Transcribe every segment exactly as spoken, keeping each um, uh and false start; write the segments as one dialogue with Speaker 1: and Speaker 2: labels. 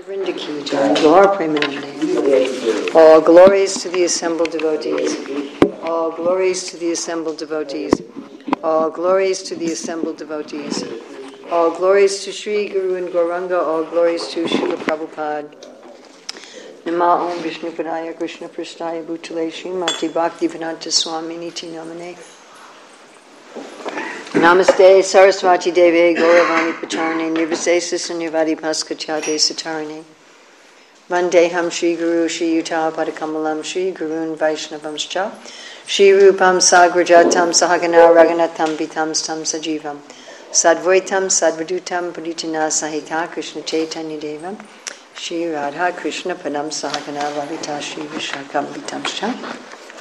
Speaker 1: Bhaktivinoda Ki Jai, Gaur Premanande. All glories to the assembled devotees. All glories to the assembled devotees. All glories to the assembled devotees. All glories to Sri Guru and Gauranga. All glories to Srila Prabhupada. Nama Om Vishnu Padaya Krishna Prasthaya Bhutale Srimati Bhaktivedanta Swami Niti Namane. Namaste Saraswati Deve Gauravani Pacharne Nirvisesa Sunyavadi Paskachate Satarane Vandeham Shri Guru Shri Yuta Padakamalam Shri Gurun Vaishnavamscha Shri Rupam Sagrajatam Sahagana Raganatam Vitam Stam Sajivam Sadvaitam Sadvadutam Puritina Sahita Krishna Chaitanya Devam Shri Radha Krishna Padam Sahagana Vavita Shri Vishakam Vitamscha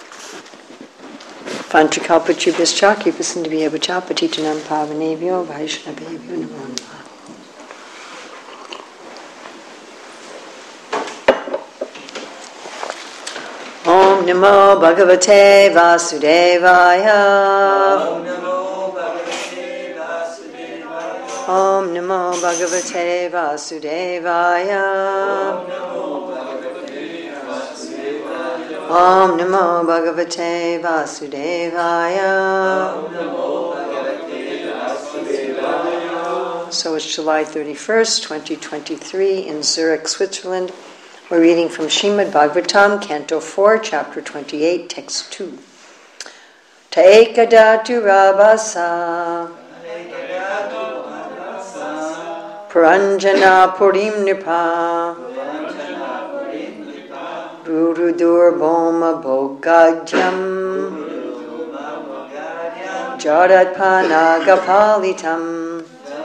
Speaker 1: Panchakalpachubhischa, Kipasindhavyabacha, Patitanam Pavanebhyo, Vaishnavebhyo Namo Namaha. Om Namo Bhagavate Vasudevaya. Om Namo Bhagavate Vasudevaya. Om Namo Bhagavate Vasudevaya. Om Namo Bhagavate Vasudevaya. Om Namo Bhagavate Vasudevaya. So it's July thirty-first, twenty twenty-three in Zurich, Switzerland. We're reading from Srimad Bhagavatam, Canto four, Chapter twenty-eight, Text two. Taekadatu Rabasa Paranjana Purim Nipa Rurudur Boma Bogadyam Jaratpanagapalitam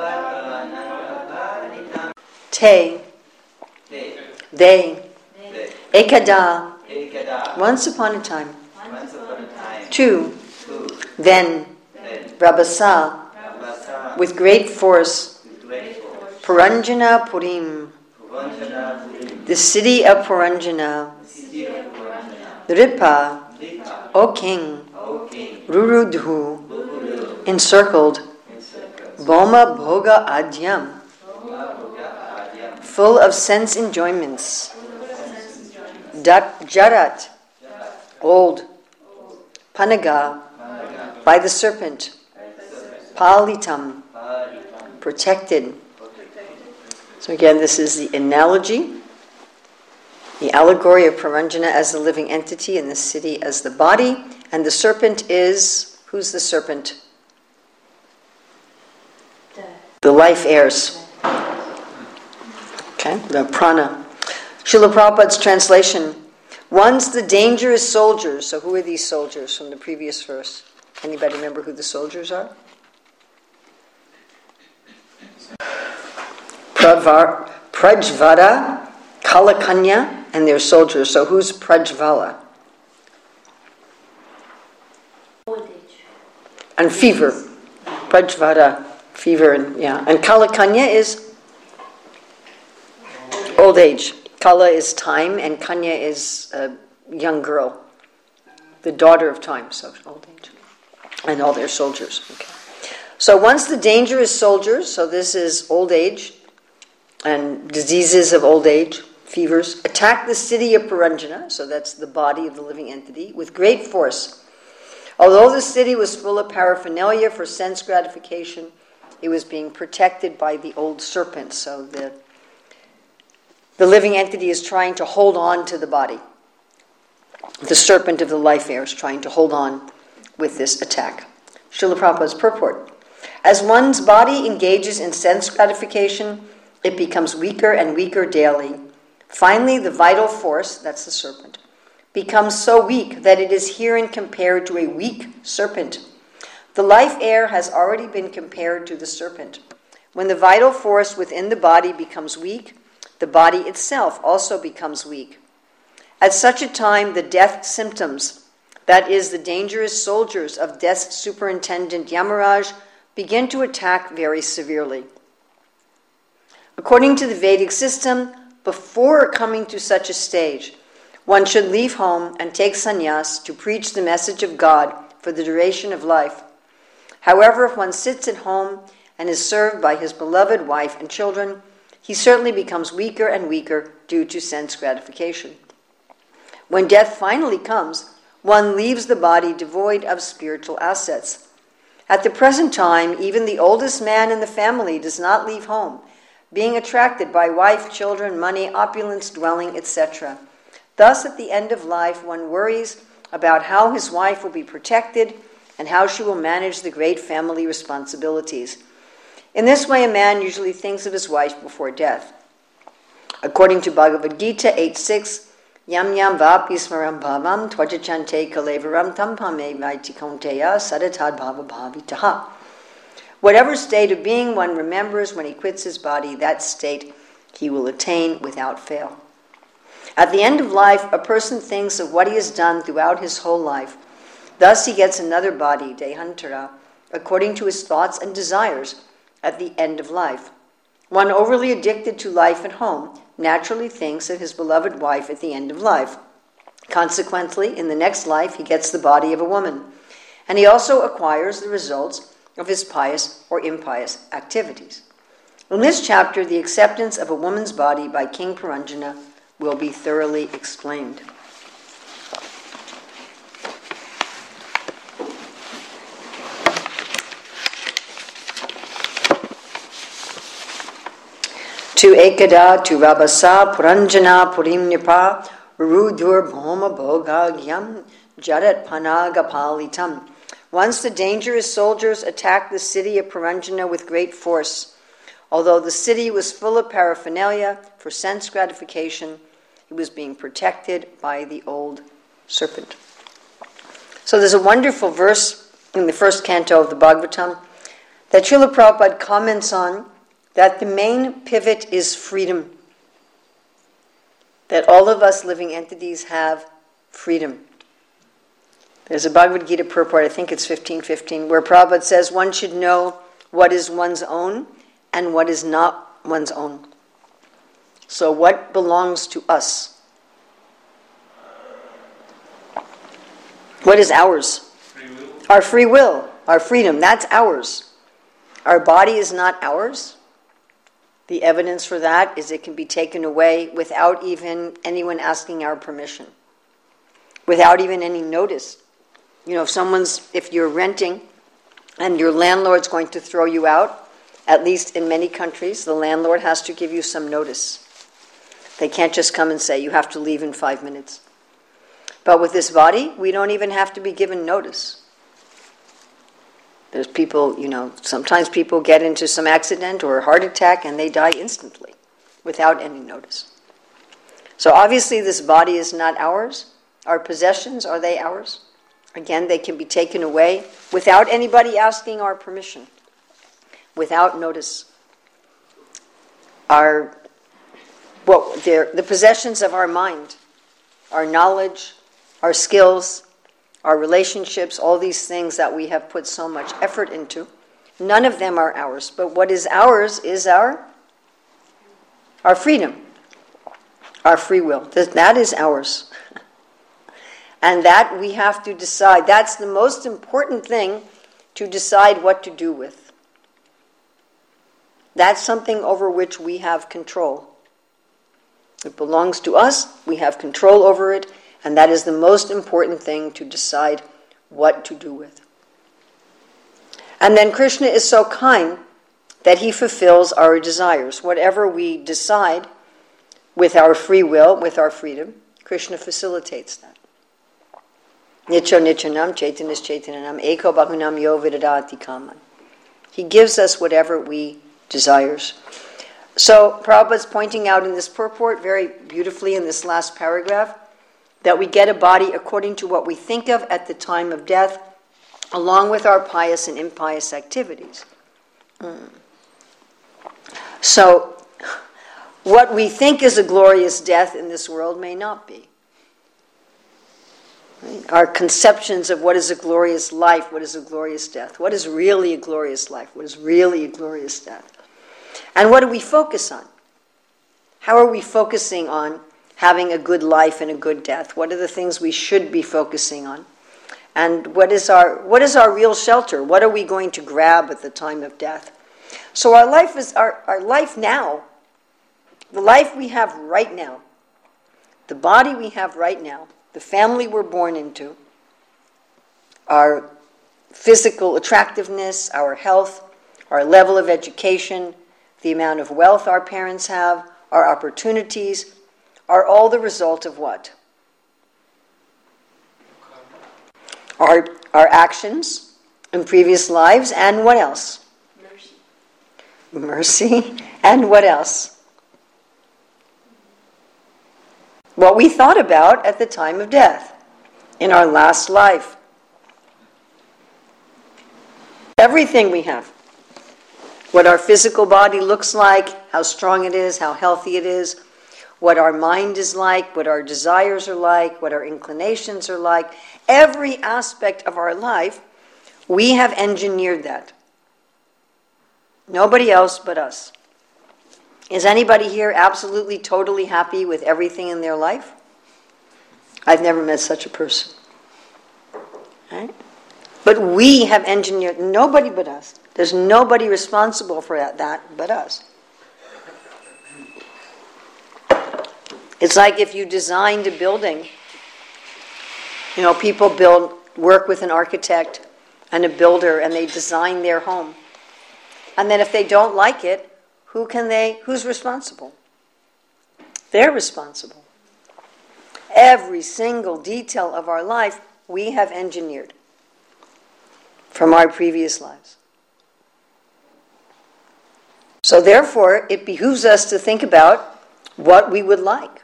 Speaker 1: Te They Ekada Once upon a time Two Then Rabasa With great force Paranjana Purim The city of Paranjana Ripa, O king, Rurudhu, encircled, Boma Bhoga Adyam, full of sense enjoyments, Dat Jarat, old, Panaga, by the serpent, Palitam, protected. So again, this is the analogy. The allegory of Paranjana as the living entity and the city as the body. And the serpent is, who's the serpent? The, the life heirs. Okay, the prana. Srila Prabhupada's translation. Once the dangerous soldiers, so who are these soldiers from the previous verse? Anybody remember who the soldiers are? Pravar, Prajvara, Kalakanya, and their soldiers. So who's Prajvala?
Speaker 2: Old age.
Speaker 1: And fever. Prajvara, fever, and yeah. And Kalakanya is old age. Kala is time, and Kanya is a young girl, the daughter of time, so old age. And all their soldiers. Okay. So once the dangerous soldiers, so this is old age, and diseases of old age, fevers, attacked the city of Paranjana, so that's the body of the living entity, with great force. Although the city was full of paraphernalia for sense gratification, it was being protected by the old serpent, so the, the living entity is trying to hold on to the body. The serpent of the life air is trying to hold on with this attack. Srila Prabhupada's purport. As one's body engages in sense gratification, it becomes weaker and weaker daily. Finally, the vital force, that's the serpent, becomes so weak that it is herein compared to a weak serpent. The life air has already been compared to the serpent. When the vital force within the body becomes weak, the body itself also becomes weak. At such a time, the death symptoms, that is, the dangerous soldiers of death's superintendent Yamaraj, begin to attack very severely. According to the Vedic system, before coming to such a stage, one should leave home and take sannyas to preach the message of God for the duration of life. However, if one sits at home and is served by his beloved wife and children, he certainly becomes weaker and weaker due to sense gratification. When death finally comes, one leaves the body devoid of spiritual assets. At the present time, even the oldest man in the family does not leave home, being attracted by wife, children, money, opulence, dwelling, et cetera. Thus, at the end of life, one worries about how his wife will be protected and how she will manage the great family responsibilities. In this way, a man usually thinks of his wife before death. According to Bhagavad Gita eight six, Yam yam vapi smaram bhavam tvajachante kalevaram tampame vaiti kaunteya sadatad bhava bhavitaha. Whatever state of being one remembers when he quits his body, that state he will attain without fail. At the end of life, a person thinks of what he has done throughout his whole life. Thus he gets another body, dehantara, according to his thoughts and desires at the end of life. One overly addicted to life at home naturally thinks of his beloved wife at the end of life. Consequently, in the next life, he gets the body of a woman. And he also acquires the results of his pious or impious activities. In this chapter, the acceptance of a woman's body by King Puranjana will be thoroughly explained. Tu ekada tu rabasa puranjana purim nipa rudur bhoma bhogagyam jarat panagapalitam. Once the dangerous soldiers attacked the city of Puranjana with great force. Although the city was full of paraphernalia for sense gratification, it was being protected by the old serpent. So there's a wonderful verse in the first canto of the Bhagavatam that Srila Prabhupada comments on, that the main pivot is freedom. That all of us living entities have freedom. There's a Bhagavad Gita purport, I think it's fifteen fifteen, where Prabhupada says one should know what is one's own and what is not one's own. So what belongs to us? What is ours?
Speaker 3: Free will.
Speaker 1: Our free will, our freedom, that's ours. Our body is not ours. The evidence for that is it can be taken away without even anyone asking our permission, without even any notice. You know, if someone's, if you're renting and your landlord's going to throw you out, at least in many countries, the landlord has to give you some notice. They can't just come and say, you have to leave in five minutes. But with this body, we don't even have to be given notice. There's people, you know, sometimes people get into some accident or a heart attack and they die instantly without any notice. So obviously this body is not ours. Our possessions, are they ours? Again, they can be taken away without anybody asking our permission, without notice. Our, well, the possessions of our mind, our knowledge, our skills, our relationships, all these things that we have put so much effort into, none of them are ours. But what is ours is our, our freedom, our free will. That is ours. And that we have to decide. That's the most important thing to decide what to do with. That's something over which we have control. It belongs to us, we have control over it, and that is the most important thing to decide what to do with. And then Krishna is so kind that he fulfills our desires. Whatever we decide with our free will, with our freedom, Krishna facilitates that. Nicho nichanam chaitanis chaitananam eko bahunam yo vidadati kaman. He gives us whatever we desires. So Prabhupada's pointing out in this purport very beautifully in this last paragraph that we get a body according to what we think of at the time of death, along with our pious and impious activities. Mm. So what we think is a glorious death in this world may not be. Our conceptions of what is a glorious life, what is a glorious death, what is really a glorious life, what is really a glorious death. And what do we focus on? How are we focusing on having a good life and a good death? What are the things we should be focusing on? And what is our what is our real shelter? What are we going to grab at the time of death? So our life is our, our life now the life we have right now, the body we have right now, the family we're born into, our physical attractiveness, our health, our level of education, the amount of wealth our parents have, our opportunities, are all the result of what? Our, our actions in previous lives, and what else?
Speaker 2: Mercy.
Speaker 1: Mercy, and what else? What we thought about at the time of death, in our last life. Everything we have. What our physical body looks like, how strong it is, how healthy it is, what our mind is like, what our desires are like, what our inclinations are like. Every aspect of our life, we have engineered that. Nobody else but us. Is anybody here absolutely, totally happy with everything in their life? I've never met such a person. Right? But we have engineered, nobody but us. There's nobody responsible for that, that but us. It's like if you designed a building. You know, people build, work with an architect and a builder, and they design their home. And then if they don't like it, who can they, who's responsible? They're responsible. Every single detail of our life, we have engineered from our previous lives. So therefore, it behooves us to think about what we would like.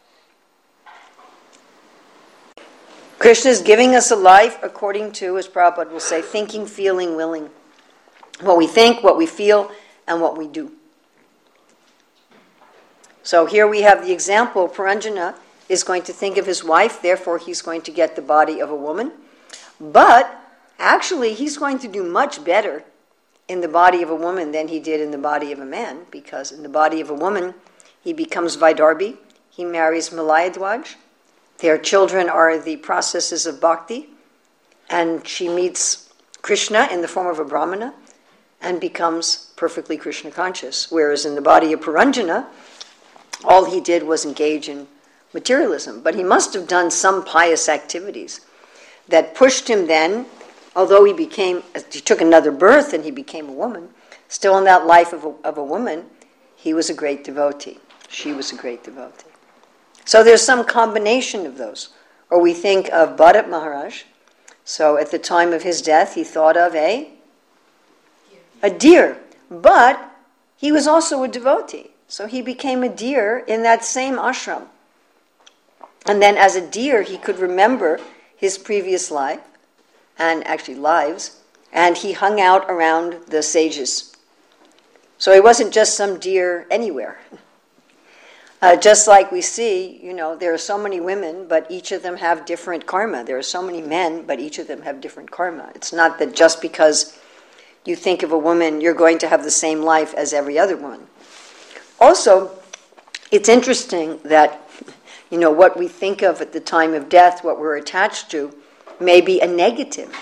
Speaker 1: Krishna is giving us a life according to, as Prabhupada will say, thinking, feeling, willing. What we think, what we feel, and what we do. So here we have the example. Puranjana is going to think of his wife, therefore he's going to get the body of a woman. But actually, he's going to do much better in the body of a woman than he did in the body of a man, because in the body of a woman, he becomes Vaidarbhi, he marries Malayadwaj, their children are the processes of bhakti, and she meets Krishna in the form of a brahmana and becomes perfectly Krishna conscious. Whereas in the body of Puranjana, all he did was engage in materialism. But he must have done some pious activities that pushed him then, although he became, he took another birth and he became a woman, still in that life of a, of a woman, he was a great devotee. She was a great devotee. So there's some combination of those. Or we think of Bharat Maharaj. So at the time of his death, he thought of a, a deer. But he was also a devotee. So he became a deer in that same ashram. And then as a deer, he could remember his previous life, and actually lives, and he hung out around the sages. So he wasn't just some deer anywhere. Uh, just like we see, you know, there are so many women, but each of them have different karma. There are so many men, but each of them have different karma. It's not that just because you think of a woman, you're going to have the same life as every other woman. Also, it's interesting that, you know, what we think of at the time of death, what we're attached to, may be a negative.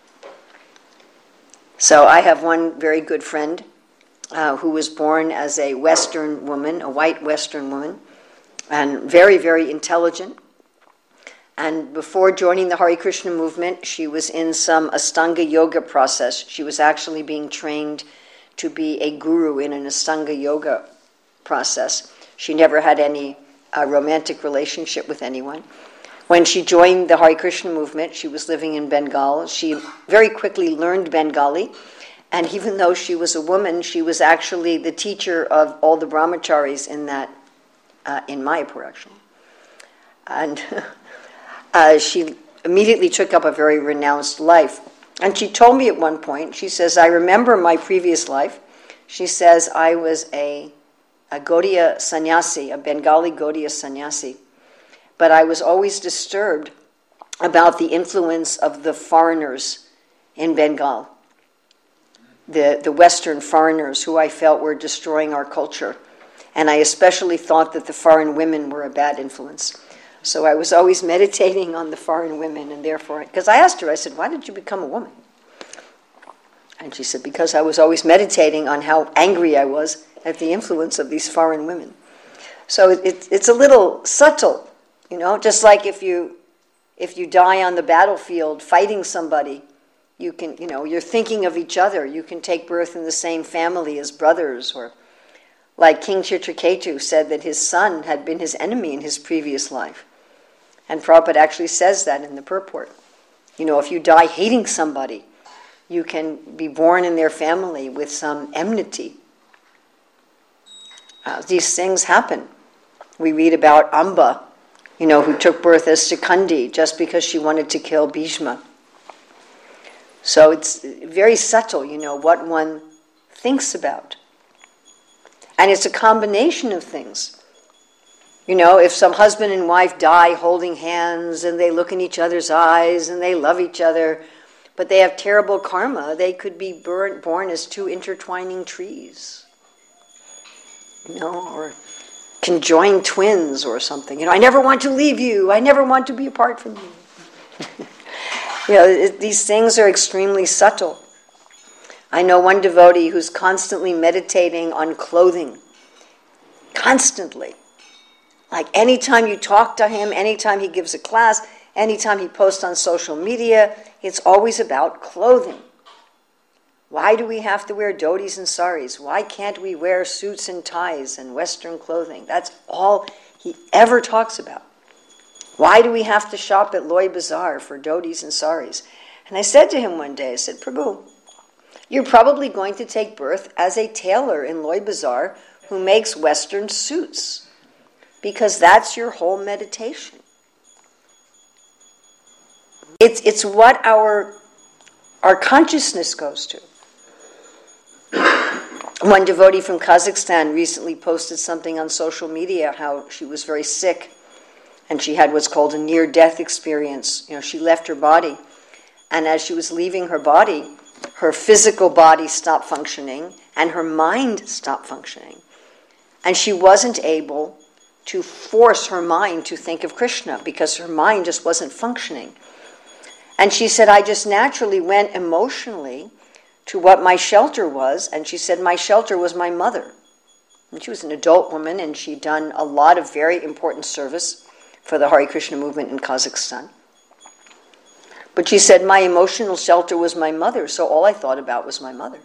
Speaker 1: So I have one very good friend uh, who was born as a Western woman, a white Western woman, and very, very intelligent. And before joining the Hare Krishna movement, she was in some Astanga yoga process. She was actually being trained to be a guru in an Astanga yoga process. She never had any uh, romantic relationship with anyone. When she joined the Hare Krishna movement, she was living in Bengal. She very quickly learned Bengali, and even though she was a woman, she was actually the teacher of all the brahmacharis in that, uh, in Mayapur actually. And uh, she immediately took up a very renounced life. And she told me at one point, she says, I remember my previous life. She says, I was a, a Gaudiya sannyasi, a Bengali Gaudiya sannyasi. But I was always disturbed about the influence of the foreigners in Bengal, the, the Western foreigners who I felt were destroying our culture. And I especially thought that the foreign women were a bad influence. So I was always meditating on the foreign women, and therefore, because I asked her, I said, why did you become a woman? And she said, because I was always meditating on how angry I was at the influence of these foreign women. So it, it, it's a little subtle, you know, just like if you if you die on the battlefield fighting somebody, you can, you know, you're thinking of each other. You can take birth in the same family as brothers, or like King Chitraketu said that his son had been his enemy in his previous life. And Prabhupada actually says that in the purport. You know, if you die hating somebody, you can be born in their family with some enmity. Uh, these things happen. We read about Amba, you know, who took birth as Shikandi just because she wanted to kill Bhishma. So it's very subtle, you know, what one thinks about. And it's a combination of things. You know, if some husband and wife die holding hands and they look in each other's eyes and they love each other, but they have terrible karma, they could be born, born as two intertwining trees. You know, or conjoined twins or something. You know, I never want to leave you. I never want to be apart from you. You know, it, these things are extremely subtle. I know one devotee who's constantly meditating on clothing. Constantly. Like anytime you talk to him, anytime he gives a class, anytime he posts on social media, it's always about clothing. Why do we have to wear dhotis and saris? Why can't we wear suits and ties and Western clothing? That's all he ever talks about. Why do we have to shop at Loy Bazaar for dhotis and saris? And I said to him one day, I said, Prabhu, you're probably going to take birth as a tailor in Loy Bazaar who makes Western suits, because that's your whole meditation. It's, it's what our, our consciousness goes to. One devotee from Kazakhstan recently posted something on social media how she was very sick and she had what's called a near-death experience. You know, she left her body, and as she was leaving her body, her physical body stopped functioning and her mind stopped functioning. And she wasn't able to force her mind to think of Krishna because her mind just wasn't functioning. And she said, I just naturally went emotionally to what my shelter was, and she said my shelter was my mother. And she was an adult woman, and she'd done a lot of very important service for the Hare Krishna movement in Kazakhstan. But she said my emotional shelter was my mother, so all I thought about was my mother.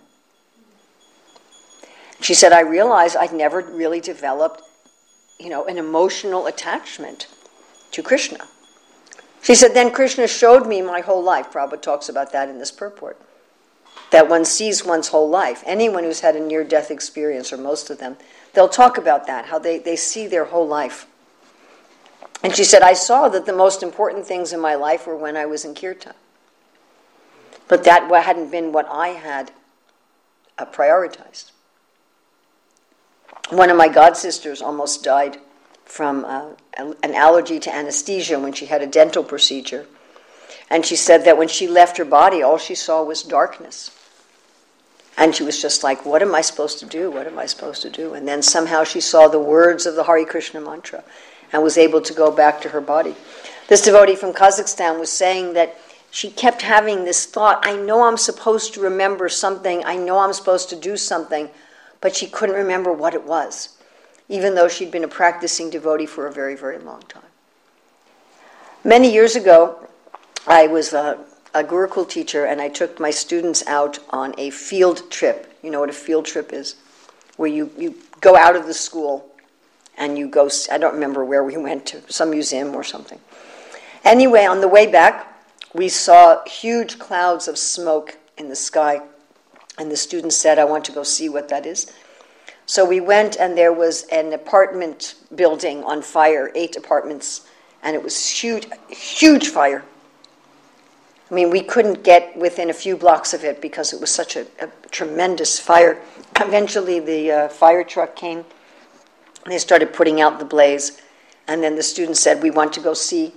Speaker 1: She said I realized I'd never really developed, you know, an emotional attachment to Krishna. She said, then Krishna showed me my whole life. Prabhupada talks about that in this purport. That one sees one's whole life. Anyone who's had a near-death experience, or most of them, they'll talk about that, how they, they see their whole life. And she said, I saw that the most important things in my life were when I was in kirtan. But that hadn't been what I had uh, prioritized. One of my godsisters almost died from uh, an allergy to anesthesia when she had a dental procedure. And she said that when she left her body, all she saw was darkness. And she was just like, what am I supposed to do? What am I supposed to do? And then somehow she saw the words of the Hare Krishna mantra and was able to go back to her body. This devotee from Kazakhstan was saying that she kept having this thought, I know I'm supposed to remember something, I know I'm supposed to do something, but she couldn't remember what it was, even though she'd been a practicing devotee for a very, very long time. Many years ago, I was a, a Gurukul teacher, and I took my students out on a field trip. You know what a field trip is? Where you, you go out of the school and you go, I don't remember where we went to, some museum or something. Anyway, on the way back, we saw huge clouds of smoke in the sky, and the students said, I want to go see what that is. So we went, and there was an apartment building on fire, eight apartments, and it was huge, huge fire. I mean, we couldn't get within a few blocks of it because it was such a, a tremendous fire. Eventually, the uh, fire truck came, and they started putting out the blaze, and then the students said, we want to go see.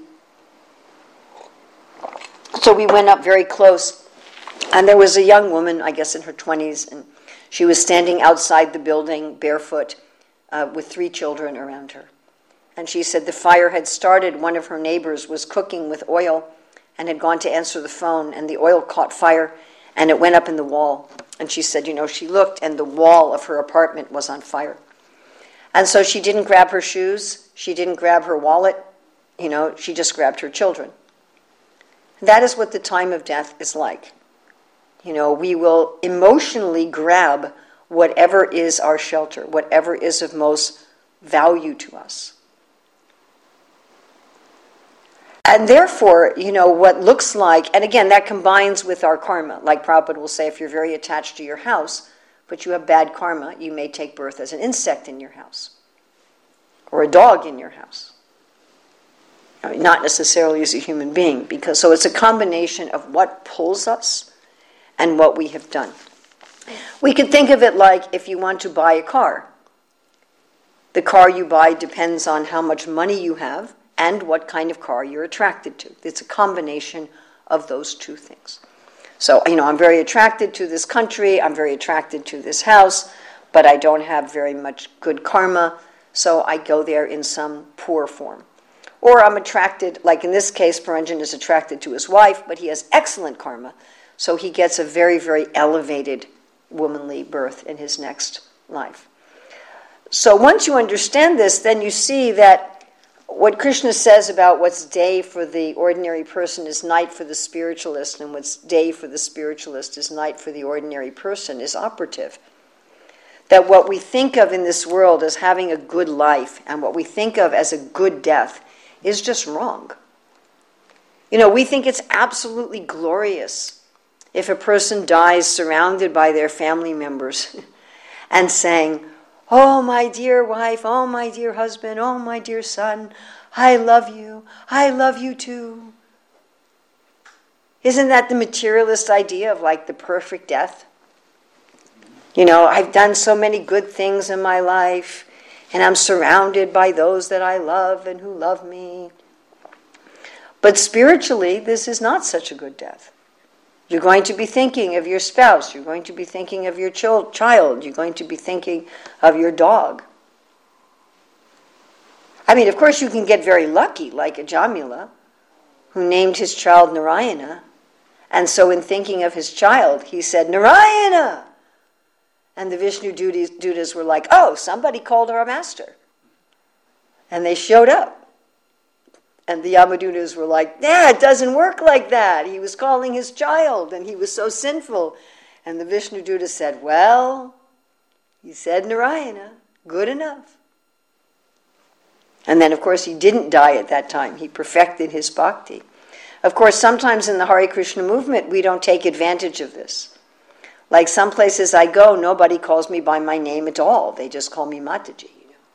Speaker 1: So we went up very close, and there was a young woman, I guess in her twenties, and she was standing outside the building barefoot uh, with three children around her. And she said the fire had started. One of her neighbors was cooking with oil and had gone to answer the phone, and the oil caught fire, and it went up in the wall. And she said, you know, she looked, and the wall of her apartment was on fire. And so she didn't grab her shoes, she didn't grab her wallet, you know, she just grabbed her children. That is what the time of death is like. You know, we will emotionally grab whatever is our shelter, whatever is of most value to us. And therefore, you know, what looks like, and again, that combines with our karma. Like Prabhupada will say, if you're very attached to your house, but you have bad karma, you may take birth as an insect in your house, or a dog in your house. I mean, not necessarily as a human being, because so it's a combination of what pulls us and what we have done. We could think of it like if you want to buy a car. The car you buy depends on how much money you have and what kind of car you're attracted to. It's a combination of those two things. So, you know, I'm very attracted to this country, I'm very attracted to this house, but I don't have very much good karma, so I go there in some poor form. Or I'm attracted, like in this case, Puranjan is attracted to his wife, but he has excellent karma, so he gets a very, very elevated womanly birth in his next life. So once you understand this, then you see that what Krishna says about what's day for the ordinary person is night for the spiritualist, and what's day for the spiritualist is night for the ordinary person is operative. That what we think of in this world as having a good life and what we think of as a good death is just wrong. You know, we think it's absolutely glorious if a person dies surrounded by their family members and saying, "Oh, my dear wife, oh, my dear husband, oh, my dear son, I love you, I love you too." Isn't that the materialist idea of like the perfect death? You know, I've done so many good things in my life, and I'm surrounded by those that I love and who love me. But spiritually, this is not such a good death. You're going to be thinking of your spouse. You're going to be thinking of your child. You're going to be thinking of your dog. I mean, of course, you can get very lucky, like Ajamila, who named his child Narayana. And so in thinking of his child, he said, "Narayana!" And the Vishnu Dutas were like, "Oh, somebody called our master." And they showed up. And the Yamadutas were like, "Yeah, it doesn't work like that. He was calling his child, and he was so sinful." And the Vishnu Duta said, "Well, he said Narayana, good enough." And then, of course, he didn't die at that time. He perfected his bhakti. Of course, sometimes in the Hare Krishna movement, we don't take advantage of this. Like some places I go, nobody calls me by my name at all. They just call me Mataji.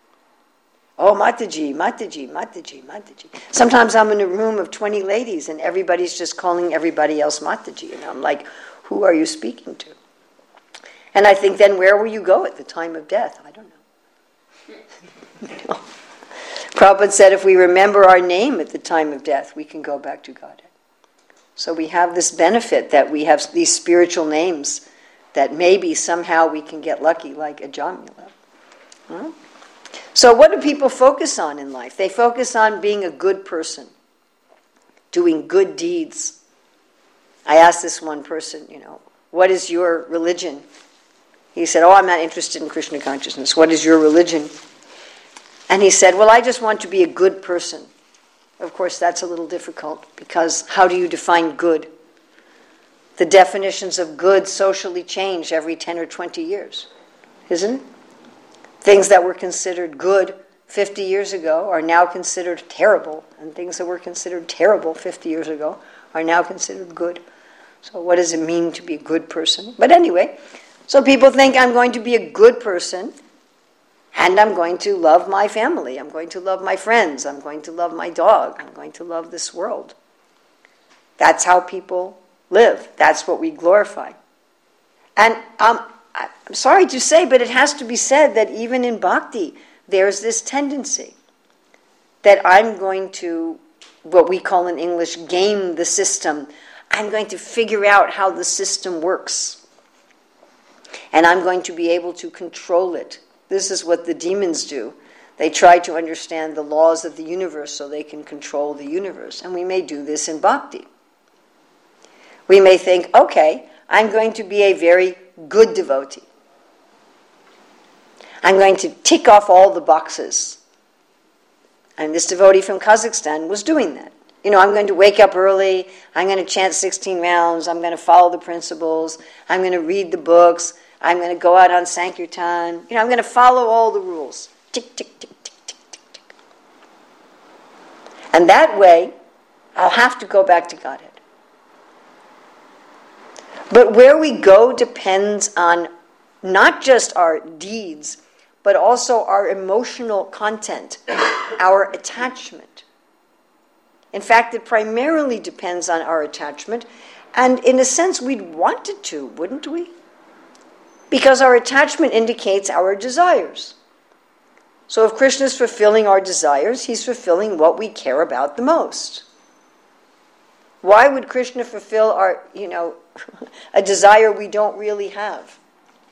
Speaker 1: Oh, Mataji, Mataji, Mataji, Mataji. Sometimes I'm in a room of twenty ladies and everybody's just calling everybody else Mataji. And I'm like, who are you speaking to? And I think, then where will you go at the time of death? I don't know. You know? Prabhupada said if we remember our name at the time of death, we can go back to Godhead. So we have this benefit that we have these spiritual names that maybe somehow we can get lucky like Ajamila. Huh? So what do people focus on in life? They focus on being a good person, doing good deeds. I asked this one person, you know, what is your religion? He said, "Oh, I'm not interested in Krishna consciousness. What is your religion?" And he said, "Well, I just want to be a good person." Of course, that's a little difficult because how do you define good? The definitions of good socially change every ten or twenty years, isn't it? Things that were considered good fifty years ago are now considered terrible, and things that were considered terrible fifty years ago are now considered good. So what does it mean to be a good person? But anyway, so people think I'm going to be a good person, and I'm going to love my family, I'm going to love my friends, I'm going to love my dog, I'm going to love this world. That's how people live. That's what we glorify. And um, I'm sorry to say, but it has to be said that even in bhakti, there's this tendency that I'm going to, what we call in English, game the system. I'm going to figure out how the system works. And I'm going to be able to control it. This is what the demons do. They try to understand the laws of the universe so they can control the universe. And we may do this in bhakti. We may think, okay, I'm going to be a very good devotee. I'm going to tick off all the boxes. And this devotee from Kazakhstan was doing that. You know, I'm going to wake up early, I'm going to chant sixteen rounds, I'm going to follow the principles, I'm going to read the books, I'm going to go out on Sankirtan. You know, I'm going to follow all the rules. Tick, tick, tick, tick, tick, tick, tick. And that way, I'll have to go back to Godhead. But where we go depends on not just our deeds, but also our emotional content, our attachment. In fact, it primarily depends on our attachment, and in a sense, we'd want it to, wouldn't we? Because our attachment indicates our desires. So if Krishna is fulfilling our desires, he's fulfilling what we care about the most. Why would Krishna fulfill our, you know, a desire we don't really have?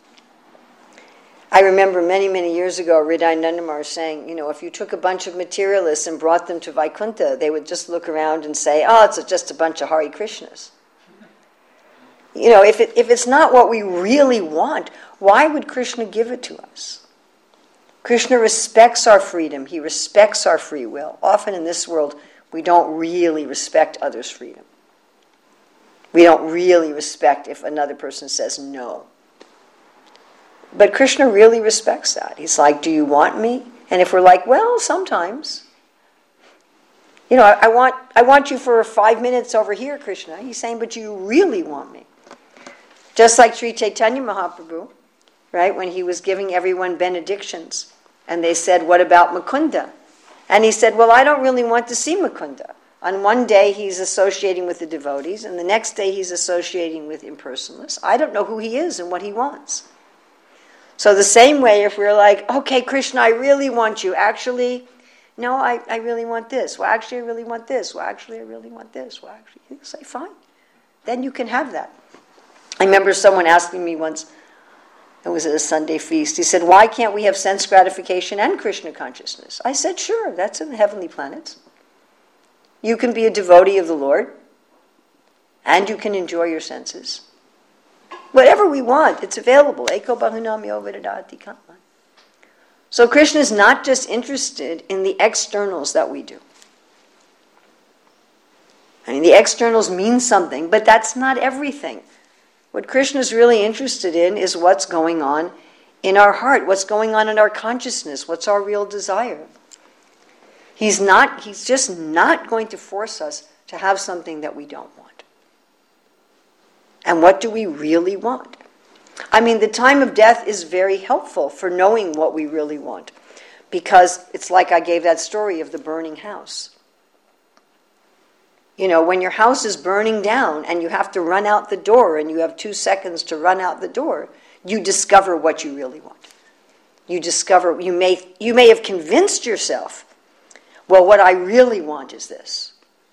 Speaker 1: I remember many, many years ago, Hriday Nandamar saying, you know, if you took a bunch of materialists and brought them to Vaikuntha, they would just look around and say, oh, it's just a bunch of Hare Krishnas. You know, if it, if it's not what we really want, why would Krishna give it to us? Krishna respects our freedom. He respects our free will. Often in this world, we don't really respect others' freedom. We don't really respect if another person says no. But Krishna really respects that. He's like, do you want me? And if we're like, well, sometimes. You know, I, I want I want you for five minutes over here, Krishna. He's saying, but you really want me. Just like Sri Chaitanya Mahaprabhu, right, when he was giving everyone benedictions. And they said, what about Mukunda? And he said, well, I don't really want to see Mukunda. On one day he's associating with the devotees, and the next day he's associating with impersonalists. I don't know who he is and what he wants. So the same way, if we're like, okay, Krishna, I really want you. Actually, no, I, I really want this. Well, actually, I really want this. Well, actually, I really want this. Well, actually, you say, fine. Then you can have that. I remember someone asking me once, it was at a Sunday feast, he said, why can't we have sense gratification and Krishna consciousness? I said, sure, that's in the heavenly planets. You can be a devotee of the Lord, and you can enjoy your senses. Whatever we want, it's available. Eko bahunamyo vedadati kama. So Krishna is not just interested in the externals that we do. I mean, the externals mean something, but that's not everything. What Krishna is really interested in is what's going on in our heart, what's going on in our consciousness, what's our real desire. He's not, he's just not going to force us to have something that we don't want. And what do we really want? I mean, the time of death is very helpful for knowing what we really want. Because it's like I gave that story of the burning house. You know, when your house is burning down and you have to run out the door and you have two seconds to run out the door, you discover what you really want. You discover, you may, you may have convinced yourself, well, what I really want is this.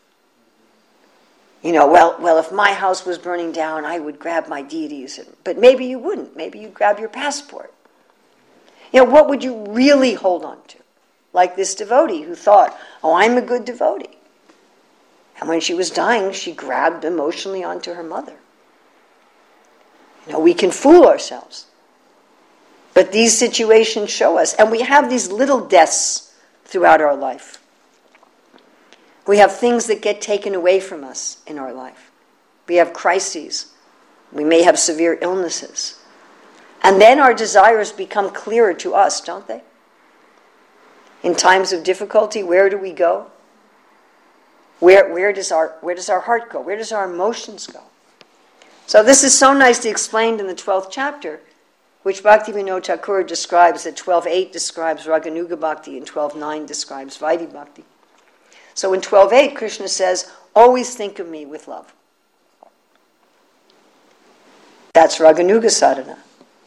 Speaker 1: You know, well, well, if my house was burning down, I would grab my deities. But maybe you wouldn't. Maybe you'd grab your passport. You know, what would you really hold on to? Like this devotee who thought, oh, I'm a good devotee. And when she was dying, she grabbed emotionally onto her mother. You know, we can fool ourselves. But these situations show us, and we have these little deaths throughout our life. We have things that get taken away from us in our life. We have crises. We may have severe illnesses. And then our desires become clearer to us, don't they? In times of difficulty, where do we go? Where, where, does our, where does our heart go? Where does our emotions go? So this is so nicely explained in the twelfth chapter, which Bhaktivinoda Thakur describes that twelve eight describes Raganuga Bhakti and twelve nine describes Vaidhi Bhakti. So in twelve eight, Krishna says, always think of me with love. That's Raganuga sadhana.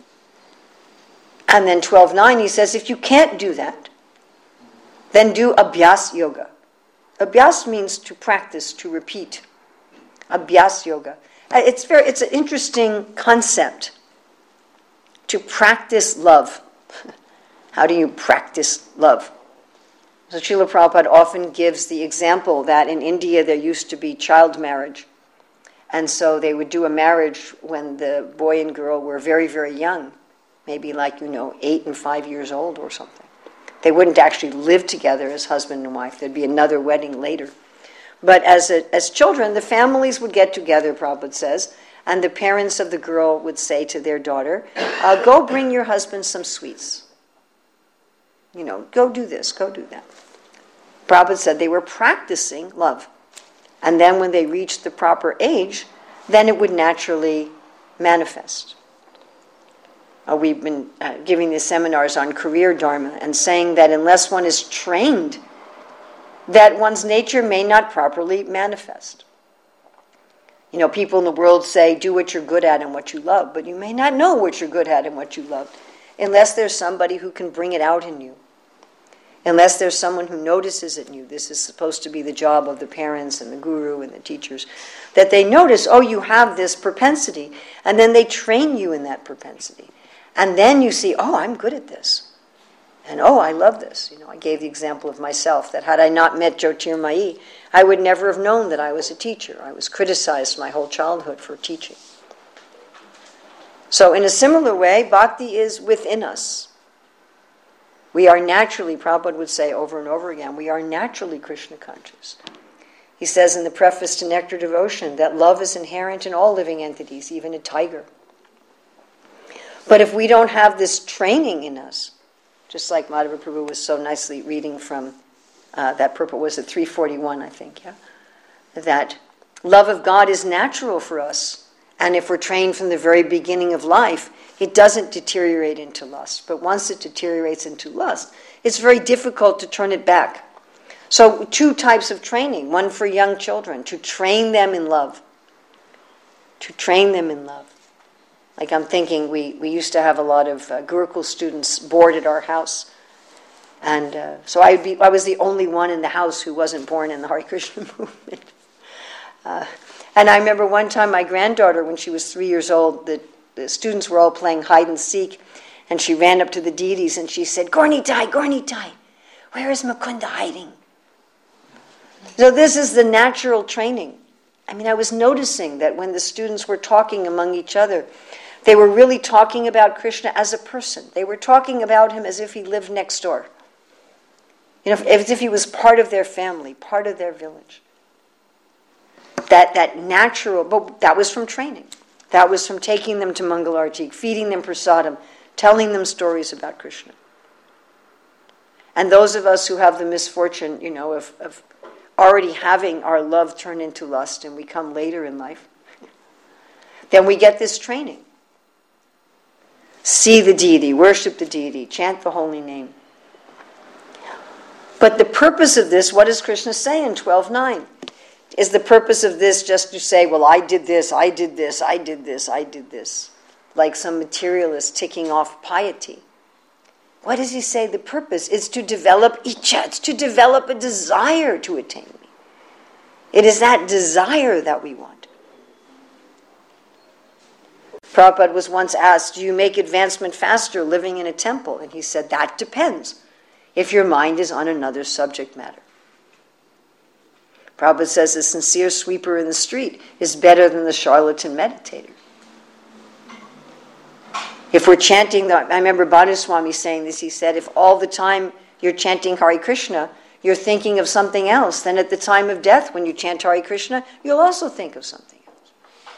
Speaker 1: And then twelve nine, he says, if you can't do that, then do abhyas yoga. Abhyas means to practice, to repeat. Abhyas yoga. It's very, it's an interesting concept. To practice love. How do you practice love? So Srila Prabhupada often gives the example that in India there used to be child marriage. And so they would do a marriage when the boy and girl were very, very young. maybe like, you know, eight and five years old or something. They wouldn't actually live together as husband and wife. There'd be another wedding later. But as a, as children, the families would get together, Prabhupada says, and the parents of the girl would say to their daughter, uh, go bring your husband some sweets. You know, go do this, go do that. Prabhupada said they were practicing love. And then when they reached the proper age, then it would naturally manifest. Uh, we've been uh, giving these seminars on career dharma and saying that unless one is trained, that one's nature may not properly manifest. You know, people in the world say, do what you're good at and what you love, but you may not know what you're good at and what you love unless there's somebody who can bring it out in you. Unless there's someone who notices it in you. This is supposed to be the job of the parents and the guru and the teachers. That they notice, oh, you have this propensity, and then they train you in that propensity. And then you see, oh, I'm good at this. And oh, I love this. You know, I gave the example of myself, that had I not met Jyotirmayi, I would never have known that I was a teacher. I was criticized my whole childhood for teaching. So in a similar way, bhakti is within us. We are naturally, Prabhupada would say over and over again, we are naturally Krishna conscious. He says in the preface to Nectar Devotion that love is inherent in all living entities, even a tiger. But if we don't have this training in us, just like Madhava Prabhu was so nicely reading from uh, that purport, was it three forty-one, I think, yeah? That love of God is natural for us. And if we're trained from the very beginning of life, it doesn't deteriorate into lust. But once it deteriorates into lust, it's very difficult to turn it back. So two types of training. One for young children, to train them in love. To train them in love. Like I'm thinking, we, we used to have a lot of uh, Gurukul students board at our house. And uh, so I, be, I was the only one in the house who wasn't born in the Hare Krishna movement. Uh, and I remember one time my granddaughter, when she was three years old, the, the students were all playing hide and seek, and she ran up to the deities and she said, Gornitai, Gornitai, where is Mukunda hiding? So this is the natural training. I mean, I was noticing that when the students were talking among each other, they were really talking about Krishna as a person. They were talking about him as if he lived next door. You know, as if he was part of their family, part of their village. That that natural, but that was from training. That was from taking them to Mangalarti, feeding them prasadam, telling them stories about Krishna. And those of us who have the misfortune, you know, of, of already having our love turn into lust and we come later in life, then we get this training. See the deity, worship the deity, chant the holy name. But the purpose of this, what does Krishna say in twelve nine? Is the purpose of this just to say, well, I did this, I did this, I did this, I did this, like some materialist ticking off piety? What does he say? The purpose is to develop icha, it's to develop a desire to attain me. It is that desire that we want. Prabhupada was once asked, do you make advancement faster living in a temple? And he said, that depends, if your mind is on another subject matter. Prabhupada says a sincere sweeper in the street is better than the charlatan meditator. If we're chanting, the, I remember Bhanu Swami saying this, he said, if all the time you're chanting Hare Krishna, you're thinking of something else, then at the time of death, when you chant Hare Krishna, you'll also think of something else.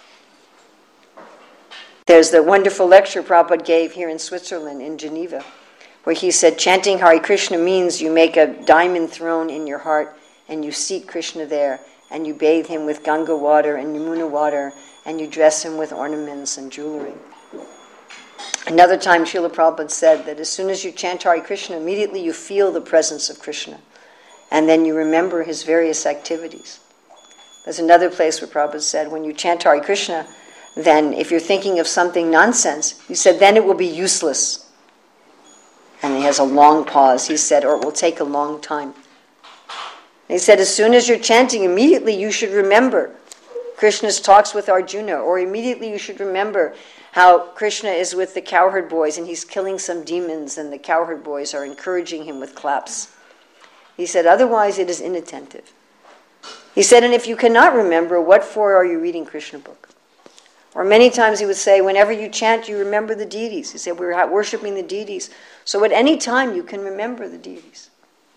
Speaker 1: There's the wonderful lecture Prabhupada gave here in Switzerland, in Geneva, where he said, chanting Hare Krishna means you make a diamond throne in your heart, and you seat Krishna there, and you bathe him with Ganga water and Yamuna water, and you dress him with ornaments and jewelry. Another time, Srila Prabhupada said that as soon as you chant Hare Krishna, immediately you feel the presence of Krishna, and then you remember his various activities. There's another place where Prabhupada said, when you chant Hare Krishna, then if you're thinking of something nonsense, he said, then it will be useless. And he has a long pause, he said, or it will take a long time. He said, as soon as you're chanting, immediately you should remember Krishna's talks with Arjuna, or immediately you should remember how Krishna is with the cowherd boys and he's killing some demons and the cowherd boys are encouraging him with claps. He said, otherwise it is inattentive. He said, and if you cannot remember, what for are you reading Krishna book? Or many times he would say, whenever you chant, you remember the deities. He said, we're worshiping the deities. So at any time, you can remember the deities.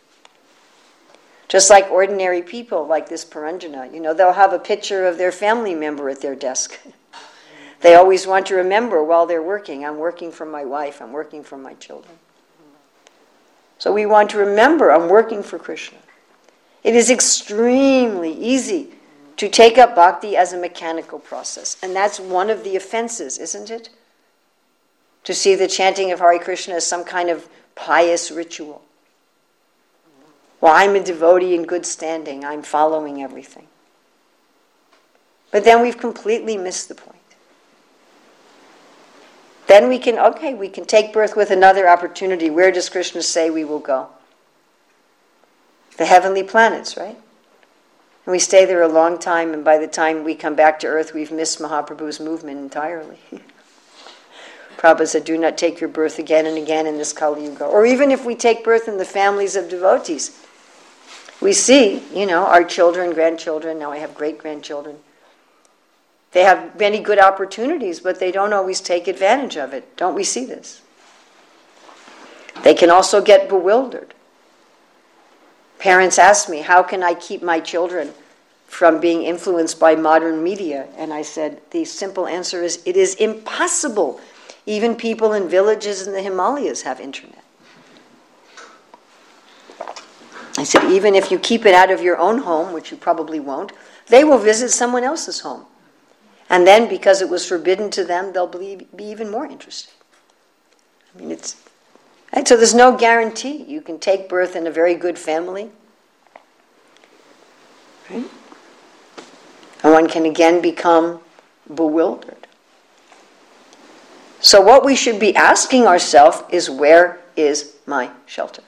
Speaker 1: Just like ordinary people, like this Paranjana, you know, they'll have a picture of their family member at their desk. They always want to remember while they're working, I'm working for my wife, I'm working for my children. So we want to remember, I'm working for Krishna. It is extremely easy to take up bhakti as a mechanical process. And that's one of the offenses, isn't it? To see the chanting of Hare Krishna as some kind of pious ritual. Well, I'm a devotee in good standing, I'm following everything. But then we've completely missed the point. Then we can, okay, we can take birth with another opportunity. Where does Krishna say we will go? The heavenly planets, right? And we stay there a long time, and by the time we come back to earth, we've missed Mahaprabhu's movement entirely. Prabhupada said, do not take your birth again and again in this Kali Yuga. Or even if we take birth in the families of devotees, we see, you know, our children, grandchildren, now I have great-grandchildren. They have many good opportunities, but they don't always take advantage of it. Don't we see this? They can also get bewildered. Parents ask me, how can I keep my children from being influenced by modern media? And I said, the simple answer is, it is impossible. Even people in villages in the Himalayas have internet. I said, even if you keep it out of your own home, which you probably won't, they will visit someone else's home. And then, because it was forbidden to them, they'll be, be even more interested. I mean, it's... Right? So there's no guarantee. You can take birth in a very good family. Right? And one can again become bewildered. So what we should be asking ourselves is, where is my shelter?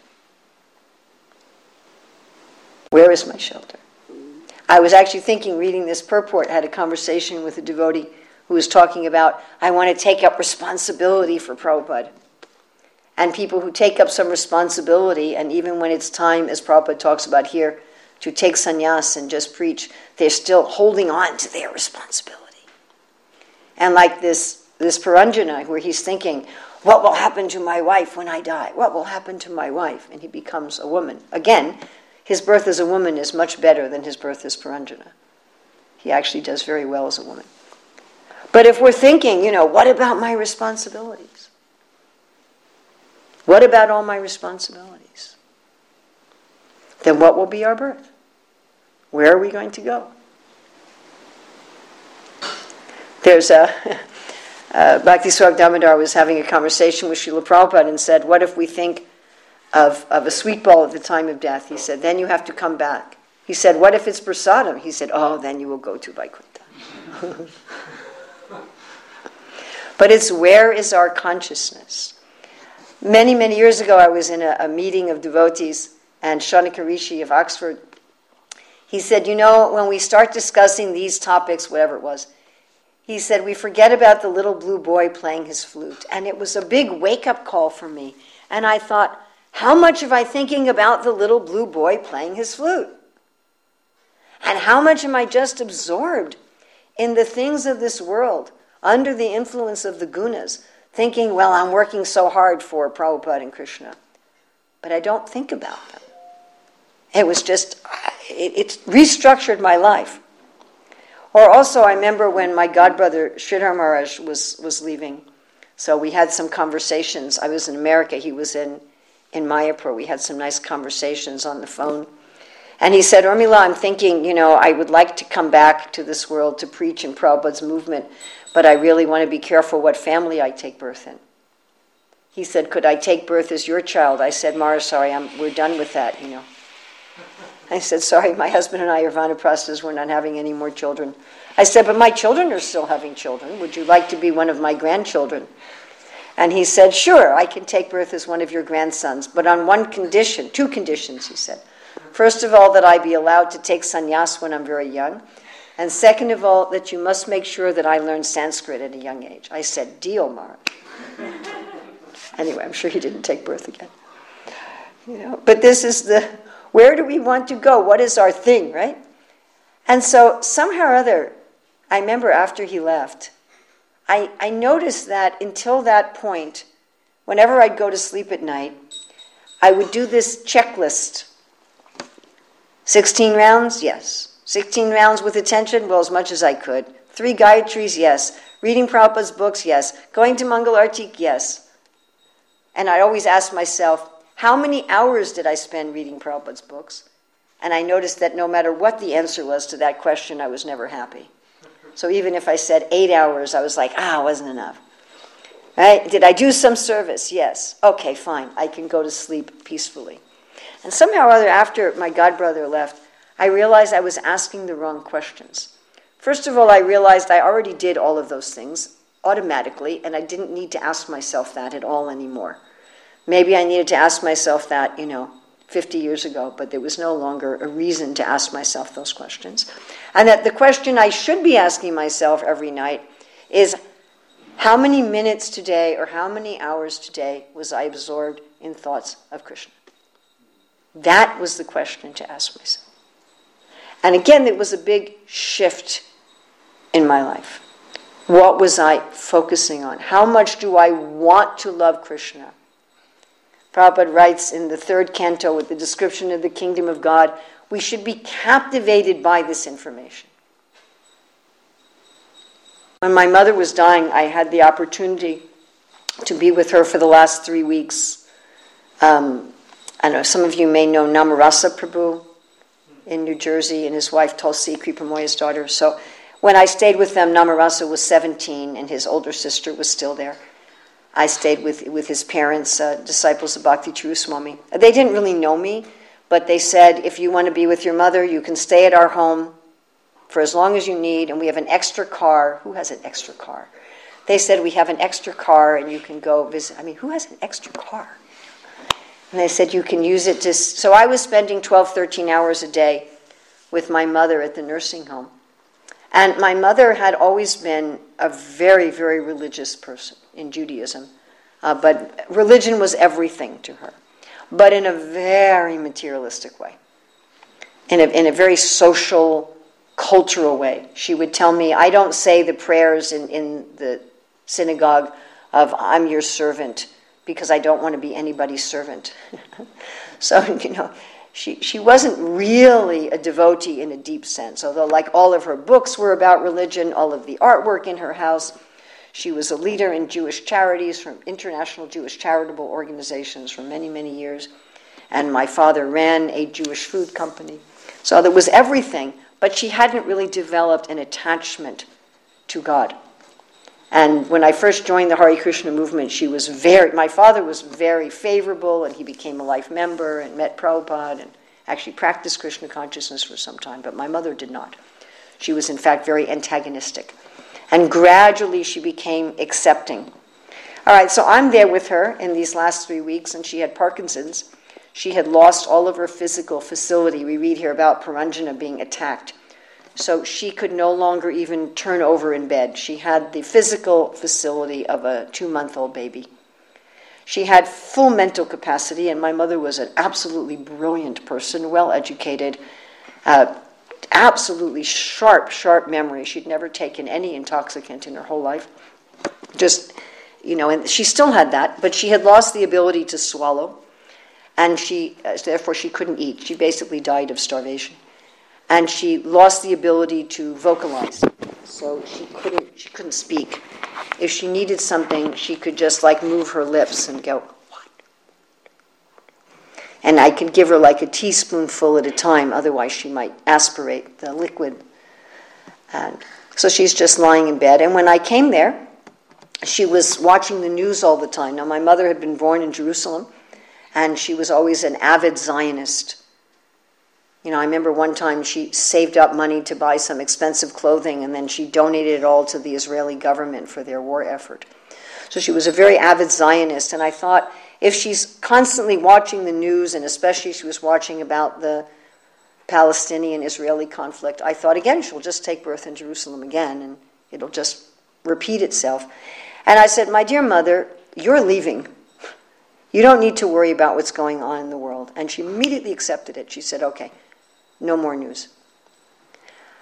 Speaker 1: Where is my shelter? I was actually thinking, reading this purport, had a conversation with a devotee who was talking about, I want to take up responsibility for Prabhupada. And people who take up some responsibility, and even when it's time, as Prabhupada talks about here, to take sannyas and just preach, they're still holding on to their responsibility. And like this, this Paranjana, where he's thinking, what will happen to my wife when I die? What will happen to my wife? And he becomes a woman. Again, his birth as a woman is much better than his birth as Paranjana. He actually does very well as a woman. But if we're thinking, you know, what about my responsibilities? What about all my responsibilities? Then what will be our birth? Where are we going to go? There's a... uh, Bhakti Swarup Damodar was having a conversation with Srila Prabhupada and said, what if we think Of, of a sweet ball at the time of death? He said, then you have to come back. He said, what if it's prasadam? He said, oh, then you will go to Vaikuntha. But it's, where is our consciousness? Many, many years ago, I was in a, a meeting of devotees, and Shaunaka Rishi of Oxford, he said, you know, when we start discussing these topics, whatever it was, he said, we forget about the little blue boy playing his flute. And it was a big wake-up call for me. And I thought, how much am I thinking about the little blue boy playing his flute? And how much am I just absorbed in the things of this world, under the influence of the gunas, thinking, well, I'm working so hard for Prabhupada and Krishna, but I don't think about them. It was just, it, it restructured my life. Or also, I remember when my godbrother Sridhar Maharaj was, was leaving, so we had some conversations. I was in America, he was in in Mayapur. We had some nice conversations on the phone. And he said, Urmila, I'm thinking, you know, I would like to come back to this world to preach in Prabhupada's movement, but I really want to be careful what family I take birth in. He said, could I take birth as your child? I said, Mara, sorry, I'm, we're done with that, you know. I said, sorry, my husband and I are vanaprasthas, we're not having any more children. I said, but my children are still having children. Would you like to be one of my grandchildren? And he said, sure, I can take birth as one of your grandsons, but on one condition, two conditions, he said. First of all, that I be allowed to take sannyas when I'm very young. And second of all, that you must make sure that I learn Sanskrit at a young age. I said, deal, Maharaj. Anyway, I'm sure he didn't take birth again. You know, but this is the, where do we want to go? What is our thing, right? And so somehow or other, I remember after he left, I, I noticed that until that point, whenever I'd go to sleep at night, I would do this checklist. sixteen rounds? Yes. sixteen rounds with attention? Well, as much as I could. Three Gayatris? Yes. Reading Prabhupada's books? Yes. Going to Mangal Arti? Yes. And I always ask myself, how many hours did I spend reading Prabhupada's books? And I noticed that no matter what the answer was to that question, I was never happy. So even if I said eight hours, I was like, ah, it wasn't enough. Right? Did I do some service? Yes. Okay, fine. I can go to sleep peacefully. And somehow or other, after my godbrother left, I realized I was asking the wrong questions. First of all, I realized I already did all of those things automatically, and I didn't need to ask myself that at all anymore. Maybe I needed to ask myself that, you know, fifty years ago, but there was no longer a reason to ask myself those questions. And that the question I should be asking myself every night is, how many minutes today or how many hours today was I absorbed in thoughts of Krishna? That was the question to ask myself. And again, it was a big shift in my life. What was I focusing on? How much do I want to love Krishna? Prabhupada writes in the third canto with the description of the kingdom of God, we should be captivated by this information. When my mother was dying, I had the opportunity to be with her for the last three weeks. Um, I know some of you may know Namarasa Prabhu in New Jersey and his wife Tulsi, Kripamoya's daughter. So when I stayed with them, Namarasa was seventeen and his older sister was still there. I stayed with, with his parents, uh, disciples of Bhakti Chiruswami. They didn't really know me, but they said, if you want to be with your mother, you can stay at our home for as long as you need, and we have an extra car. Who has an extra car? They said, we have an extra car, and you can go visit. I mean, who has an extra car? And they said, you can use it to... So I was spending twelve, thirteen hours a day with my mother at the nursing home. And my mother had always been a very, very religious person in Judaism. Uh, but religion was everything to her. But in a very materialistic way. In a, in a very social, cultural way. She would tell me, I don't say the prayers in, in the synagogue of, I'm your servant, because I don't want to be anybody's servant. So, you know... She she wasn't really a devotee in a deep sense, although like all of her books were about religion, all of the artwork in her house. She was a leader in Jewish charities, from international Jewish charitable organizations for many, many years. And my father ran a Jewish food company. So there was everything, but she hadn't really developed an attachment to God. And when I first joined the Hare Krishna movement, she was very, my father was very favorable, and he became a life member and met Prabhupada and actually practiced Krishna consciousness for some time, but my mother did not. She was, in fact, very antagonistic. And gradually she became accepting. All right, so I'm there with her in these last three weeks, and she had Parkinson's. She had lost all of her physical facility. We read here about Paranjana being attacked. So she could no longer even turn over in bed. She had the physical facility of a two-month-old baby. She had full mental capacity, and my mother was an absolutely brilliant person, well-educated, uh, absolutely sharp, sharp memory. She'd never taken any intoxicant in her whole life. Just, you know, and she still had that, but she had lost the ability to swallow, and she, uh, therefore she couldn't eat. She basically died of starvation. And she lost the ability to vocalize, so she couldn't she couldn't speak. If she needed something, she could just like move her lips and go, what? And I could give her like a teaspoonful at a time, otherwise she might aspirate the liquid. And so she's just lying in bed. And when I came there, she was watching the news all the time. Now, my mother had been born in Jerusalem, and she was always an avid Zionist. You know, I remember one time she saved up money to buy some expensive clothing, and then she donated it all to the Israeli government for their war effort. So she was a very avid Zionist, and I thought, if she's constantly watching the news, and especially she was watching about the Palestinian-Israeli conflict, I thought, again, she'll just take birth in Jerusalem again, and it'll just repeat itself. And I said, my dear mother, you're leaving. You don't need to worry about what's going on in the world. And she immediately accepted it. She said, okay. No more news.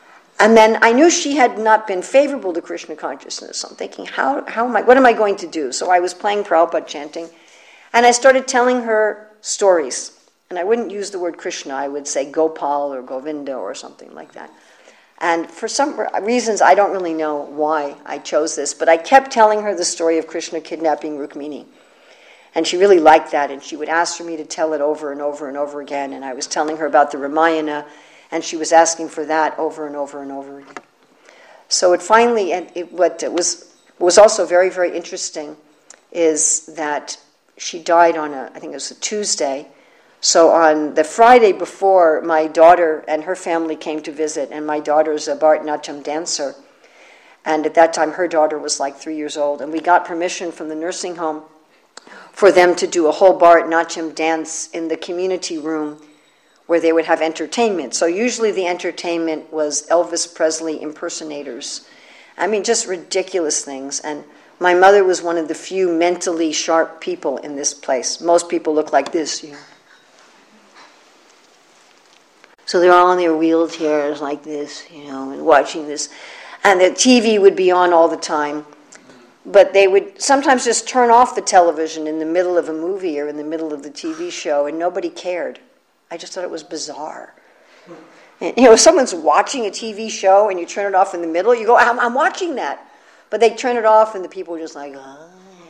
Speaker 1: And then I knew she had not been favorable to Krishna consciousness. So I'm thinking, how, how am I, what am I going to do? So I was playing Prabhupada chanting, and I started telling her stories. And I wouldn't use the word Krishna, I would say Gopal or Govinda or something like that. And for some reasons, I don't really know why I chose this, but I kept telling her the story of Krishna kidnapping Rukmini. And she really liked that, and she would ask for me to tell it over and over and over again. And I was telling her about the Ramayana, and she was asking for that over and over and over again. So it finally, and it, what was was also very, very interesting is that she died on a, I think it was a Tuesday. So on the Friday before, my daughter and her family came to visit, and my daughter's a Bharatanatyam dancer. And at that time, her daughter was like three years old, and we got permission from the nursing home for them to do a whole Bharatanatyam dance in the community room where they would have entertainment. So usually the entertainment was Elvis Presley impersonators. I mean, just ridiculous things. And my mother was one of the few mentally sharp people in this place. Most people look like this, you know. So they're all in their wheelchairs like this, you know, and watching this. And the T V would be on all the time. But they would sometimes just turn off the television in the middle of a movie or in the middle of the T V show, and nobody cared. I just thought it was bizarre. And, you know, if someone's watching a T V show and you turn it off in the middle, you go, I'm, I'm watching that. But they turn it off and the people are just like, oh.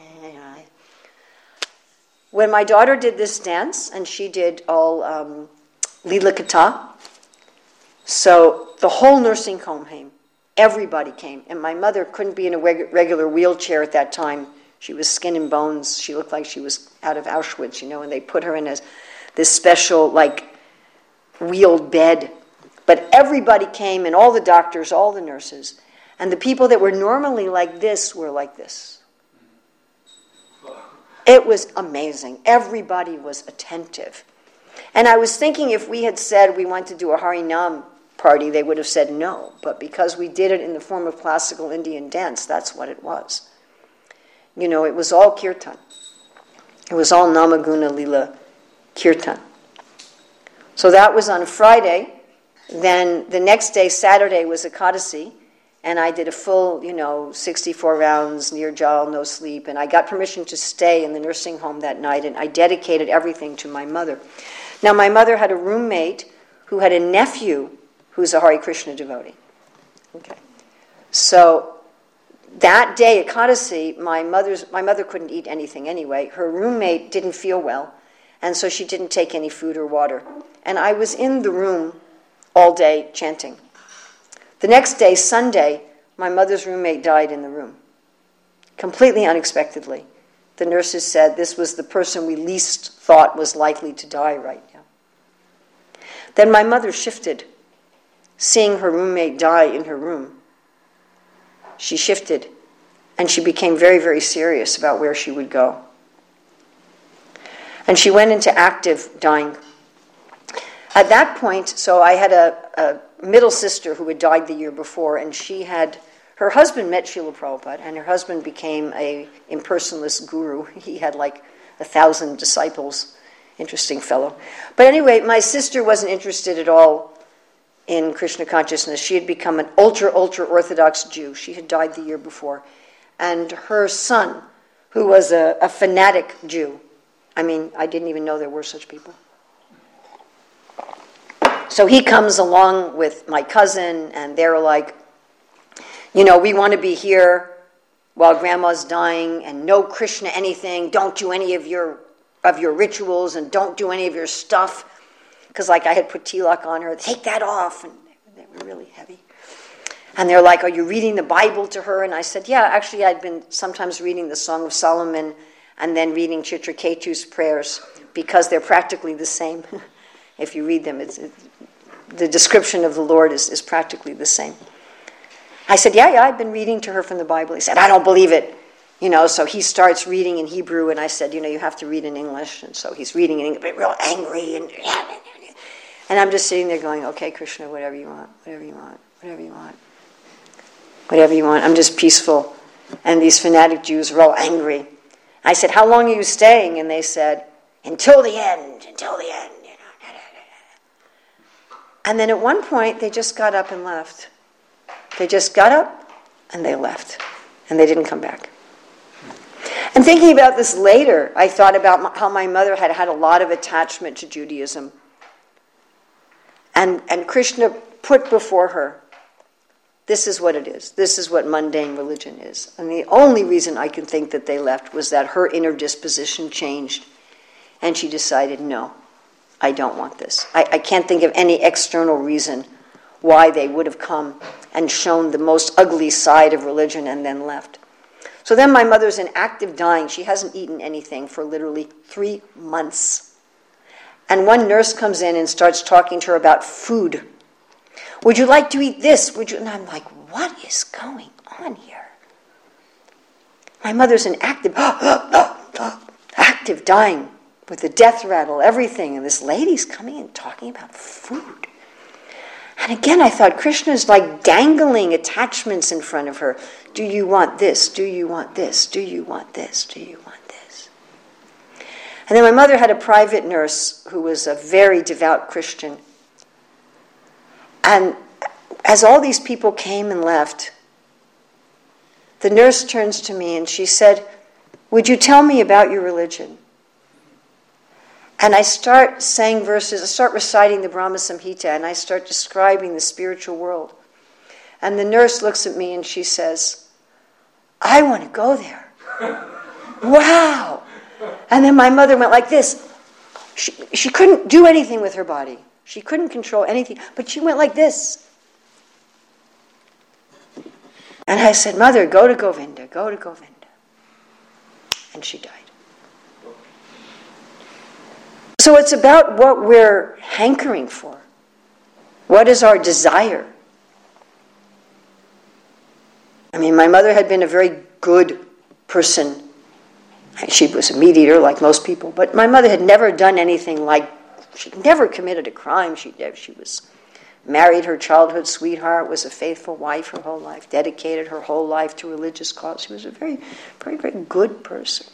Speaker 1: When my daughter did this dance, and she did all um, Leela Kata, so the whole nursing home came. Everybody came. And my mother couldn't be in a reg- regular wheelchair at that time. She was skin and bones. She looked like she was out of Auschwitz, you know, and they put her in a, this special, like, wheeled bed. But everybody came, and all the doctors, all the nurses. And the people that were normally like this were like this. It was amazing. Everybody was attentive. And I was thinking if we had said we want to do a Harinam party, they would have said no. But because we did it in the form of classical Indian dance, that's what it was. You know, it was all kirtan. It was all Namaguna Lila kirtan. So that was on Friday. Then the next day, Saturday, was Ekadasi. And I did a full, you know, sixty-four rounds, Nirjal, no sleep. And I got permission to stay in the nursing home that night. And I dedicated everything to my mother. Now, my mother had a roommate who had a nephew who's a Hare Krishna devotee. Okay. So that day at Ekadasi, my mother's my mother couldn't eat anything anyway. Her roommate didn't feel well, and so she didn't take any food or water. And I was in the room all day chanting. The next day, Sunday, my mother's roommate died in the room, completely unexpectedly. The nurses said this was the person we least thought was likely to die right now. Then my mother shifted. Seeing her roommate die in her room, she shifted, and she became very, very serious about where she would go. And she went into active dying. At that point, so I had a, a middle sister who had died the year before, and she had, her husband met Srila Prabhupada, and her husband became a impersonalist guru. He had like a thousand disciples. Interesting fellow. But anyway, my sister wasn't interested at all in Krishna consciousness. She had become an ultra, ultra Orthodox Jew. She had died the year before. And her son, who was a, a fanatic Jew, I mean, I didn't even know there were such people. So he comes along with my cousin, and they're like, you know, we want to be here while grandma's dying, and no Krishna anything, don't do any of your of your rituals, and don't do any of your stuff. Because like I had put tilak on her, take that off. And they were really heavy. And they're like, are you reading the Bible to her? And I said, yeah, actually I'd been sometimes reading the Song of Solomon and then reading Chitraketu's prayers, because they're practically the same. If you read them, it's, it, the description of the Lord is, is practically the same. I said, yeah, yeah, I've been reading to her from the Bible. He said, I don't believe it. You know, so he starts reading in Hebrew, and I said, you know, you have to read in English. And so he's reading in English, but real angry. And, and I'm just sitting there going, okay, Krishna, whatever you want, whatever you want, whatever you want, whatever you want. I'm just peaceful. And these fanatic Jews were all angry. I said, how long are you staying? And they said, until the end, until the end. You know. And then at one point, they just got up and left. They just got up and they left. And they didn't come back. And thinking about this later, I thought about how my mother had had a lot of attachment to Judaism. And, and Krishna put before her, this is what it is. This is what mundane religion is. And the only reason I can think that they left was that her inner disposition changed. And she decided, no, I don't want this. I, I can't think of any external reason why they would have come and shown the most ugly side of religion and then left. So then my mother's in active dying. She hasn't eaten anything for literally three months. And one nurse comes in and starts talking to her about food. Would you like to eat this? Would you? And I'm like, what is going on here? My mother's in active, active dying with the death rattle, everything. And this lady's coming and talking about food. And again, I thought, Krishna's like dangling attachments in front of her. Do you want this? Do you want this? Do you want this? Do you want this? And then my mother had a private nurse who was a very devout Christian. And as all these people came and left, the nurse turns to me and she said, would you tell me about your religion? And I start saying verses, I start reciting the Brahma Samhita, and I start describing the spiritual world. And the nurse looks at me and she says, I want to go there. Wow! And then my mother went like this. She, she couldn't do anything with her body. She couldn't control anything, but she went like this. And I said, Mother, go to Govinda, go to Govinda. And she died. So it's about what we're hankering for. What is our desire? I mean, my mother had been a very good person. She was a meat eater like most people, but my mother had never done anything like, she never committed a crime. She, she was married her childhood sweetheart, was a faithful wife her whole life, dedicated her whole life to religious cause. She was a very, very, very good person.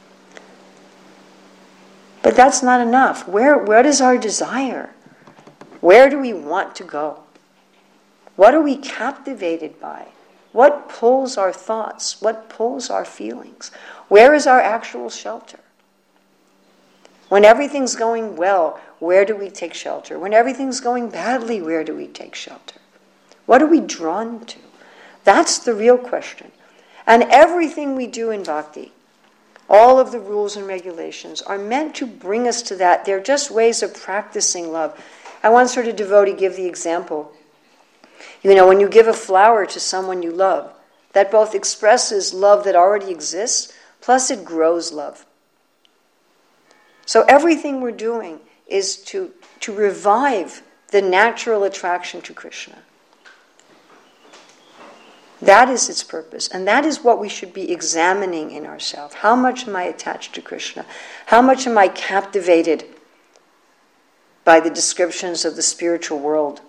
Speaker 1: But that's not enough. Where, where is our desire? Where do we want to go? What are we captivated by? What pulls our thoughts? What pulls our feelings? Where is our actual shelter? When everything's going well, where do we take shelter? When everything's going badly, where do we take shelter? What are we drawn to? That's the real question. And everything we do in bhakti, all of the rules and regulations, are meant to bring us to that. They're just ways of practicing love. I once heard a devotee give the example. You know, when you give a flower to someone you love, that both expresses love that already exists, plus it grows love. So everything we're doing is to, to revive the natural attraction to Krishna. That is its purpose. And that is what we should be examining in ourselves. How much am I attached to Krishna? How much am I captivated by the descriptions of the spiritual world?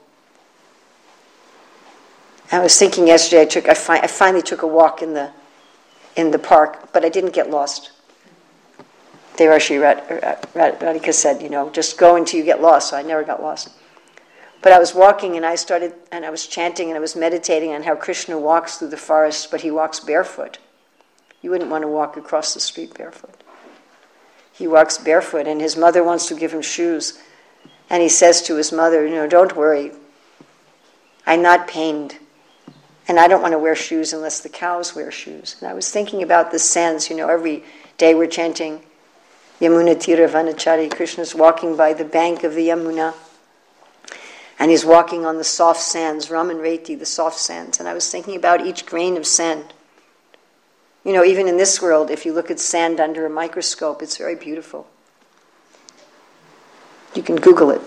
Speaker 1: I was thinking yesterday, I took, I, fi- I finally took a walk in the in the park, but I didn't get lost. Devarashi Radhika said, you know, just go until you get lost, so I never got lost. But I was walking and I started, and I was chanting and I was meditating on how Krishna walks through the forest, but he walks barefoot. You wouldn't want to walk across the street barefoot. He walks barefoot, and his mother wants to give him shoes. And he says to his mother, you know, don't worry, I'm not pained. And I don't want to wear shoes unless the cows wear shoes. And I was thinking about the sands, you know, every day we're chanting Yamuna Tira Vanachari. Krishna's walking by the bank of the Yamuna. And he's walking on the soft sands, Raman Reti, the soft sands. And I was thinking about each grain of sand. You know, even in this world, if you look at sand under a microscope, it's very beautiful. You can Google it.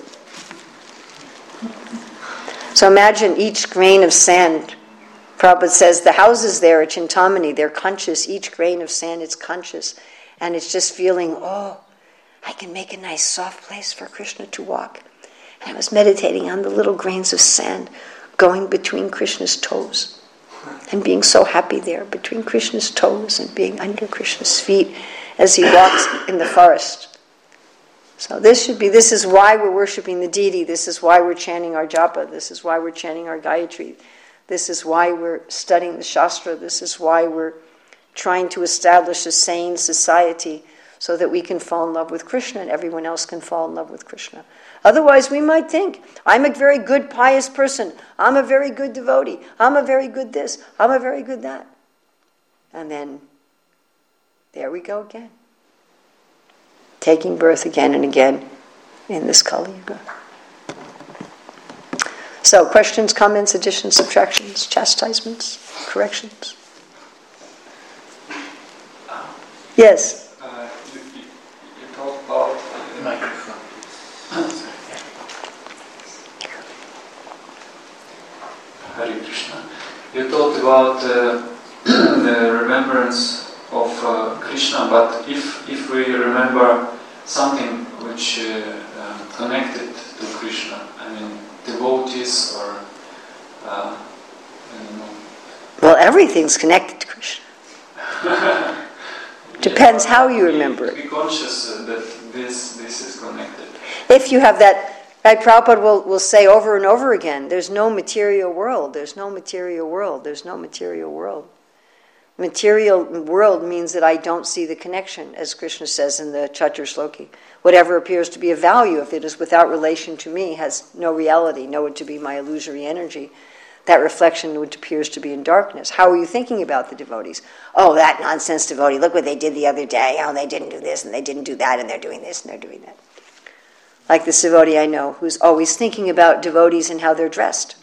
Speaker 1: So imagine each grain of sand. Prabhupada says the houses there at Chintamani, they're conscious. Each grain of sand is conscious. And it's just feeling, oh, I can make a nice soft place for Krishna to walk. And I was meditating on the little grains of sand going between Krishna's toes. And being so happy there between Krishna's toes and being under Krishna's feet as he walks in the forest. So this should be, this is why we're worshiping the deity. This is why we're chanting our japa. This is why we're chanting our Gayatri. This is why we're studying the Shastra. This is why we're trying to establish a sane society so that we can fall in love with Krishna and everyone else can fall in love with Krishna. Otherwise, we might think, I'm a very good, pious person. I'm a very good devotee. I'm a very good this. I'm a very good that. And then, there we go again. Taking birth again and again in this Kali Yuga. So, questions, comments, additions, subtractions, chastisements, corrections? Yes?
Speaker 3: Uh, you, you, you talk about the microphone. Hare Krishna. You talked about uh, the remembrance of uh, Krishna, but if if we remember something which uh, uh, connected to Krishna, I mean devotees or uh, I don't know.
Speaker 1: Well, everything's connected to Krishna. Depends
Speaker 3: yeah,
Speaker 1: how you remember it.
Speaker 3: Be conscious uh, that this this is connected.
Speaker 1: If you have that, right, Prabhupada will, will say over and over again, there's no material world, there's no material world, there's no material world. Material world means that I don't see the connection, as Krishna says in the Chatur Shloki. Whatever appears to be of value, if it is without relation to me, has no reality, know it to be my illusory energy. That reflection which appears to be in darkness. How are you thinking about the devotees? Oh, that nonsense devotee, look what they did the other day. Oh, they didn't do this and they didn't do that and they're doing this and they're doing that. Like this devotee I know who's always thinking about devotees and how they're dressed.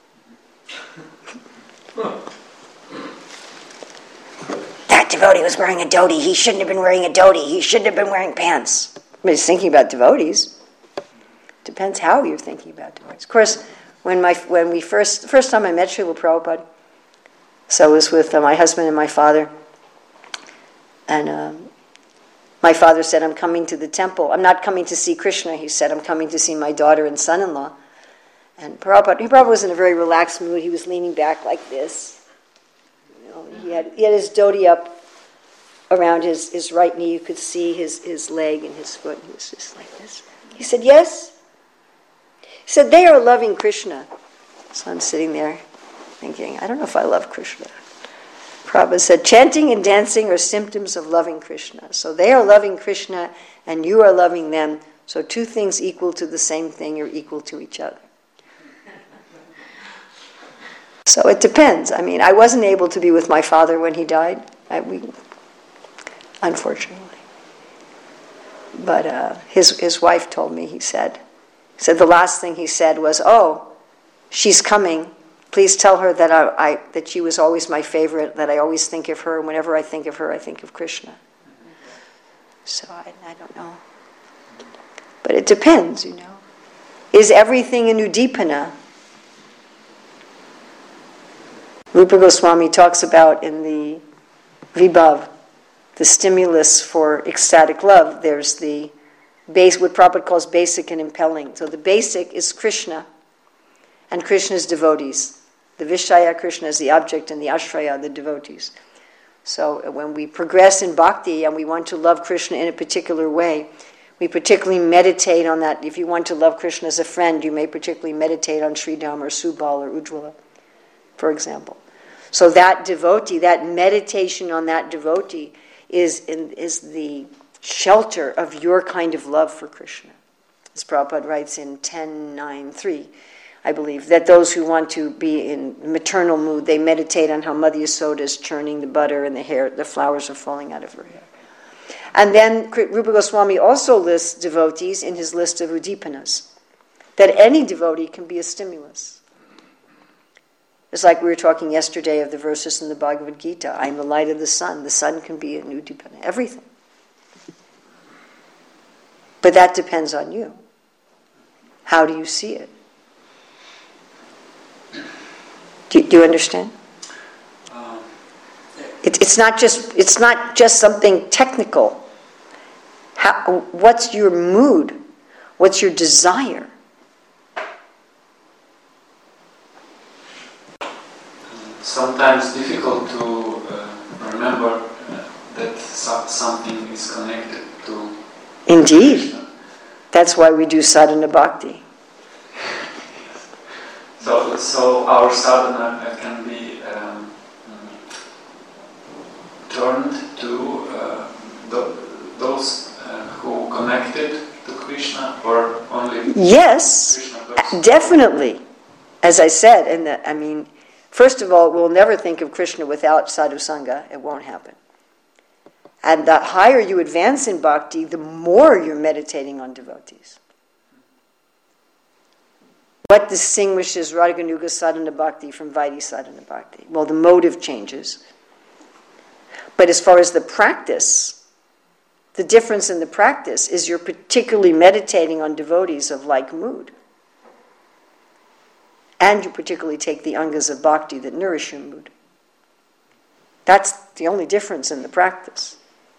Speaker 1: That devotee was wearing a dhoti. He shouldn't have been wearing a dhoti. He shouldn't have been wearing pants. But he's thinking about devotees. Depends how you're thinking about devotees. Of course, when my when we first the first time I met Srila Prabhupada, so it was with uh, my husband and my father, and um, my father said, "I'm coming to the temple. I'm not coming to see Krishna." He said, "I'm coming to see my daughter and son-in-law." And Prabhupada, he Prabhupada was in a very relaxed mood. He was leaning back like this. You know, he had he had his dhoti up around his, his right knee. You could see his, his leg and his foot. He was just like this. He said, "Yes." He said, "They are loving Krishna." So I'm sitting there thinking, I don't know if I love Krishna. Prabhupada said, chanting and dancing are symptoms of loving Krishna. So they are loving Krishna and you are loving them. So two things equal to the same thing are equal to each other. So it depends. I mean, I wasn't able to be with my father when he died. I, we, unfortunately. But uh, his his wife told me, he said, he said the last thing he said was, "Oh, she's coming. Please tell her that I, I that she was always my favorite, that I always think of her, and whenever I think of her, I think of Krishna." So I, I don't know. But it depends, you know. Is everything in Udipana? Rupa Goswami talks about in the Vibhav, the stimulus for ecstatic love. There's the base, what Prabhupada calls basic and impelling. So the basic is Krishna and Krishna's devotees. The Vishaya, Krishna is the object, and the Ashraya, the devotees. So when we progress in bhakti and we want to love Krishna in a particular way, we particularly meditate on that. If you want to love Krishna as a friend, you may particularly meditate on Sridham or Subal or Ujjvala, for example. So that devotee, that meditation on that devotee is in, is the shelter of your kind of love for Krishna. As Prabhupada writes in ten nine three, I believe, that those who want to be in maternal mood, they meditate on how Mother Yasoda is churning the butter and the hair, the flowers are falling out of her hair. And then Rupa Goswami also lists devotees in his list of udipanas, that any devotee can be a stimulus. It's like we were talking yesterday of the verses in the Bhagavad Gita, I am the light of the sun. The sun can be an udipana, everything. But that depends on you. How do you see it? Do, do you understand?
Speaker 3: Um,
Speaker 1: It, it's not just it's not just something technical. How, what's your mood? What's your desire?
Speaker 3: Sometimes difficult to uh, remember uh, that so- something is connected to
Speaker 1: Indeed.
Speaker 3: Krishna.
Speaker 1: That's why we do sadhana bhakti.
Speaker 3: So, so our sadhana uh, can be um, turned to uh, th- those uh, who connected to Krishna, or only
Speaker 1: Yes,
Speaker 3: Krishna person?
Speaker 1: definitely. As I said, and the, I mean, first of all, we'll never think of Krishna without sadhu sangha. It won't happen. And the higher you advance in bhakti, the more you're meditating on devotees. What distinguishes Raganuga sadhana bhakti from Vaidhi sadhana bhakti? Well, the motive changes. But as far as the practice, the difference in the practice is you're particularly meditating on devotees of like mood. And you particularly take the angas of bhakti that nourish your mood. That's the only difference in the practice.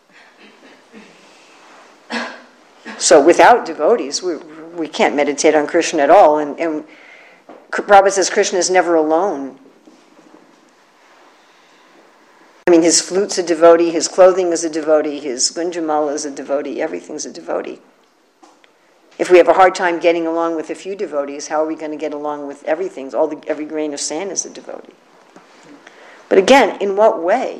Speaker 1: So without devotees, we we can't meditate on Krishna at all. And, and Prabhupada says Krishna is never alone. I mean, his flute's a devotee, his clothing is a devotee, his gunjamala is a devotee, everything's a devotee. If we have a hard time getting along with a few devotees, how are we going to get along with everything? All the, every grain of sand is a devotee. But again, in what way?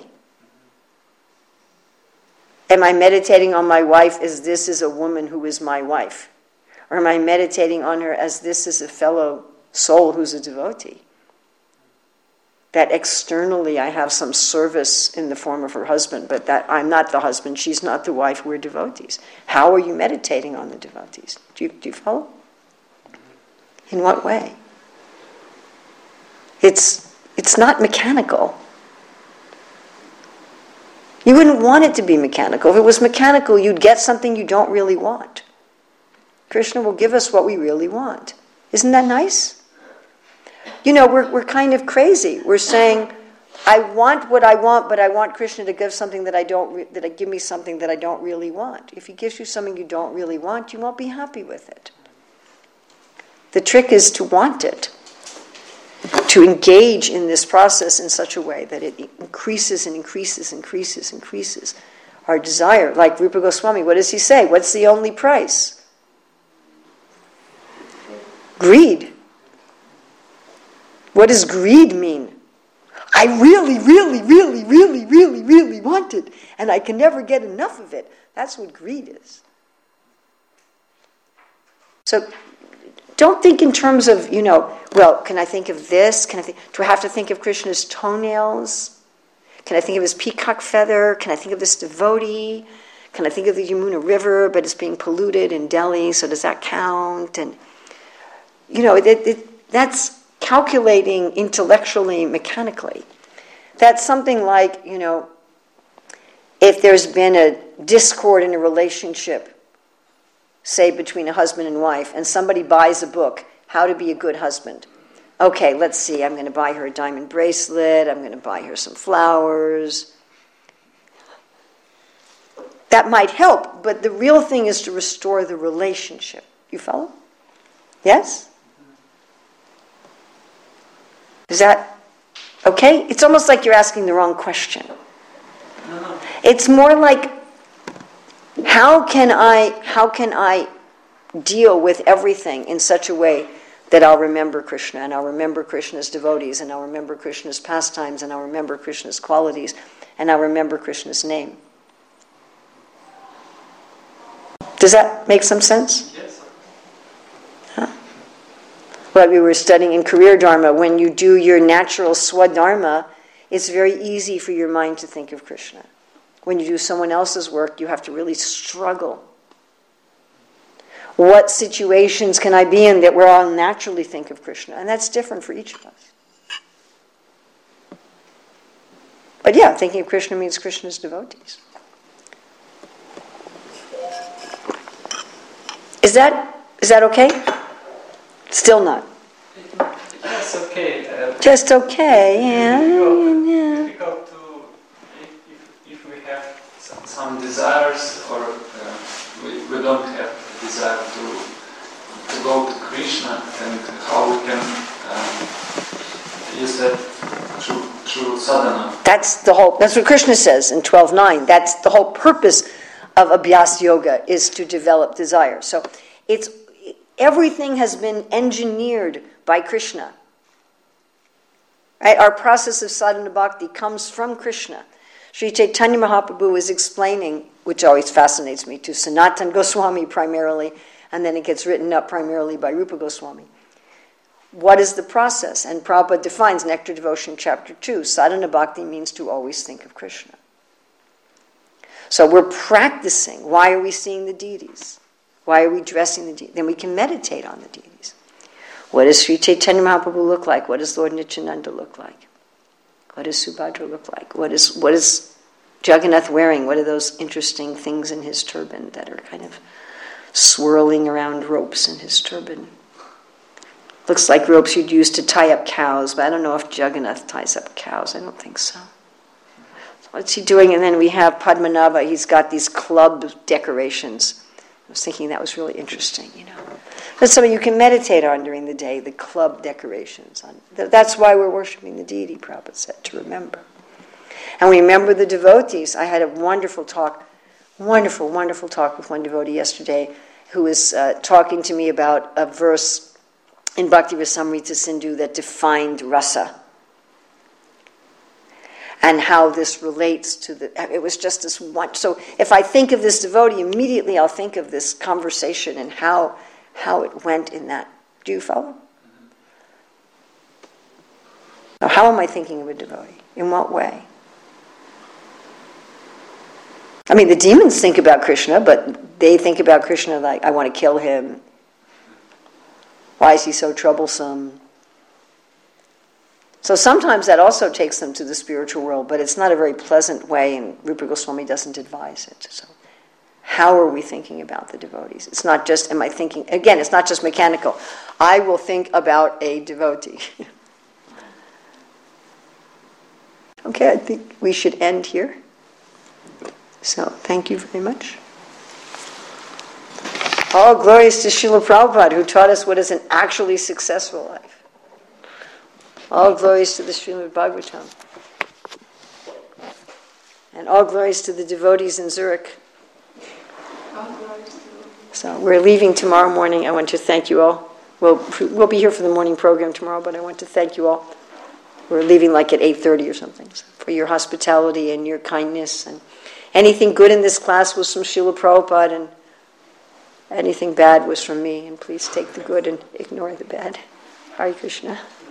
Speaker 1: Am I meditating on my wife as this is a woman who is my wife? Or am I meditating on her as this is a fellow soul who's a devotee? That externally I have some service in the form of her husband, but that I'm not the husband, she's not the wife, we're devotees. How are you meditating on the devotees? Do you, do you follow? In what way? It's, it's not mechanical. You wouldn't want it to be mechanical. If it was mechanical, you'd get something you don't really want. Krishna will give us what we really want. Isn't that nice? You know, we're we're kind of crazy. We're saying, I want what I want, but I want Krishna to give something that I don't re- that I give me something that I don't really want. If he gives you something you don't really want, you won't be happy with it. The trick is to want it, to engage in this process in such a way that it increases and increases, increases, increases our desire. Like Rupa Goswami, what does he say? What's the only price? Greed. What does greed mean? I really, really, really, really, really, really want it, and I can never get enough of it. That's what greed is. So don't think in terms of, you know, well, can I think of this? Can I think, do I have to think of Krishna's toenails? Can I think of his peacock feather? Can I think of this devotee? Can I think of the Yamuna River, but it's being polluted in Delhi, so does that count? And, you know, it, it, that's calculating intellectually, mechanically. That's something like, you know, if there's been a discord in a relationship, say between a husband and wife, and somebody buys a book, How to Be a Good Husband. Okay, let's see, I'm going to buy her a diamond bracelet, I'm going to buy her some flowers. That might help, but the real thing is to restore the relationship. You follow? Yes? Is that okay? It's almost like you're asking the wrong question.
Speaker 3: No.
Speaker 1: It's more like, how can I, how can I deal with everything in such a way that I'll remember Krishna, and I'll remember Krishna's devotees, and I'll remember Krishna's pastimes, and I'll remember Krishna's qualities, and I'll remember Krishna's name. Does that make some sense?
Speaker 3: Yes.
Speaker 1: Huh? What we were studying in Career Dharma, when you do your natural swadharma, it's very easy for your mind to think of Krishna. When you do someone else's work, you have to really struggle. What situations can I be in that where I'll naturally think of Krishna? And that's different for each of us. But yeah, thinking of Krishna means Krishna's devotees. Is that is that okay? Still not.
Speaker 3: That's okay. Uh,
Speaker 1: Just okay, yeah.
Speaker 3: difficult,
Speaker 1: yeah.
Speaker 3: difficult to, if, if, if we have some, some desires, or uh, we, we don't have a desire to to go to Krishna, and how we can um, use that through, through sadhana.
Speaker 1: That's the whole. That's what Krishna says in twelve nine. That's the whole purpose of Abhyas Yoga, is to develop desire. So it's everything has been engineered by Krishna Right? Our process of sadhana bhakti comes from Krishna. Sri Chaitanya Mahaprabhu is explaining, which always fascinates me, to Sanatan Goswami primarily, and then it gets written up primarily by Rupa Goswami. What is the process? And Prabhupada defines Nectar Devotion chapter two. Sadhana bhakti means to always think of Krishna. So we're practicing. Why are we seeing the deities? Why are we dressing the deities? Then we can meditate on the deities. What does Sri Chaitanya Mahaprabhu look like? What does Lord Nityananda look like? What does Subhadra look like? What is what is Jagannath wearing? What are those interesting things in his turban that are kind of swirling around ropes in his turban? Looks like ropes you'd use to tie up cows, but I don't know if Jagannath ties up cows. I don't think so. So what's he doing? And then we have Padmanabha. He's got these club decorations. I was thinking that was really interesting, you know. That's something you can meditate on during the day, the club decorations. That's why we're worshiping the deity, Prabhupada said, to remember. And we remember the devotees. I had a wonderful talk, wonderful, wonderful talk with one devotee yesterday who was uh, talking to me about a verse in Bhakti Rasamrita Sindhu that defined rasa. And how this relates to the... It was just this one... So if I think of this devotee, immediately I'll think of this conversation and how... how it went in that. Do you follow? Now, how am I thinking of a devotee? In what way? I mean, the demons think about Krishna, but they think about Krishna like, I want to kill him. Why is he so troublesome? So sometimes that also takes them to the spiritual world, but it's not a very pleasant way, and Rupa Goswami doesn't advise it. So how are we thinking about the devotees? It's not just, am I thinking, again, it's not just mechanical. I will think about a devotee. Okay, I think we should end here. So, thank you very much. All glories to Srila Prabhupada, who taught us what is an actually successful life. All glories to the Srimad Bhagavatam. And all glories to the devotees in Zurich. So we're leaving tomorrow morning. I want to thank you all. We'll, we'll be here for the morning program tomorrow, but I want to thank you all. We're leaving like at eight thirty or something, so for your hospitality and your kindness. And anything good in this class was from Srila Prabhupada, and anything bad was from me. And please take the good and ignore the bad. Hare Krishna.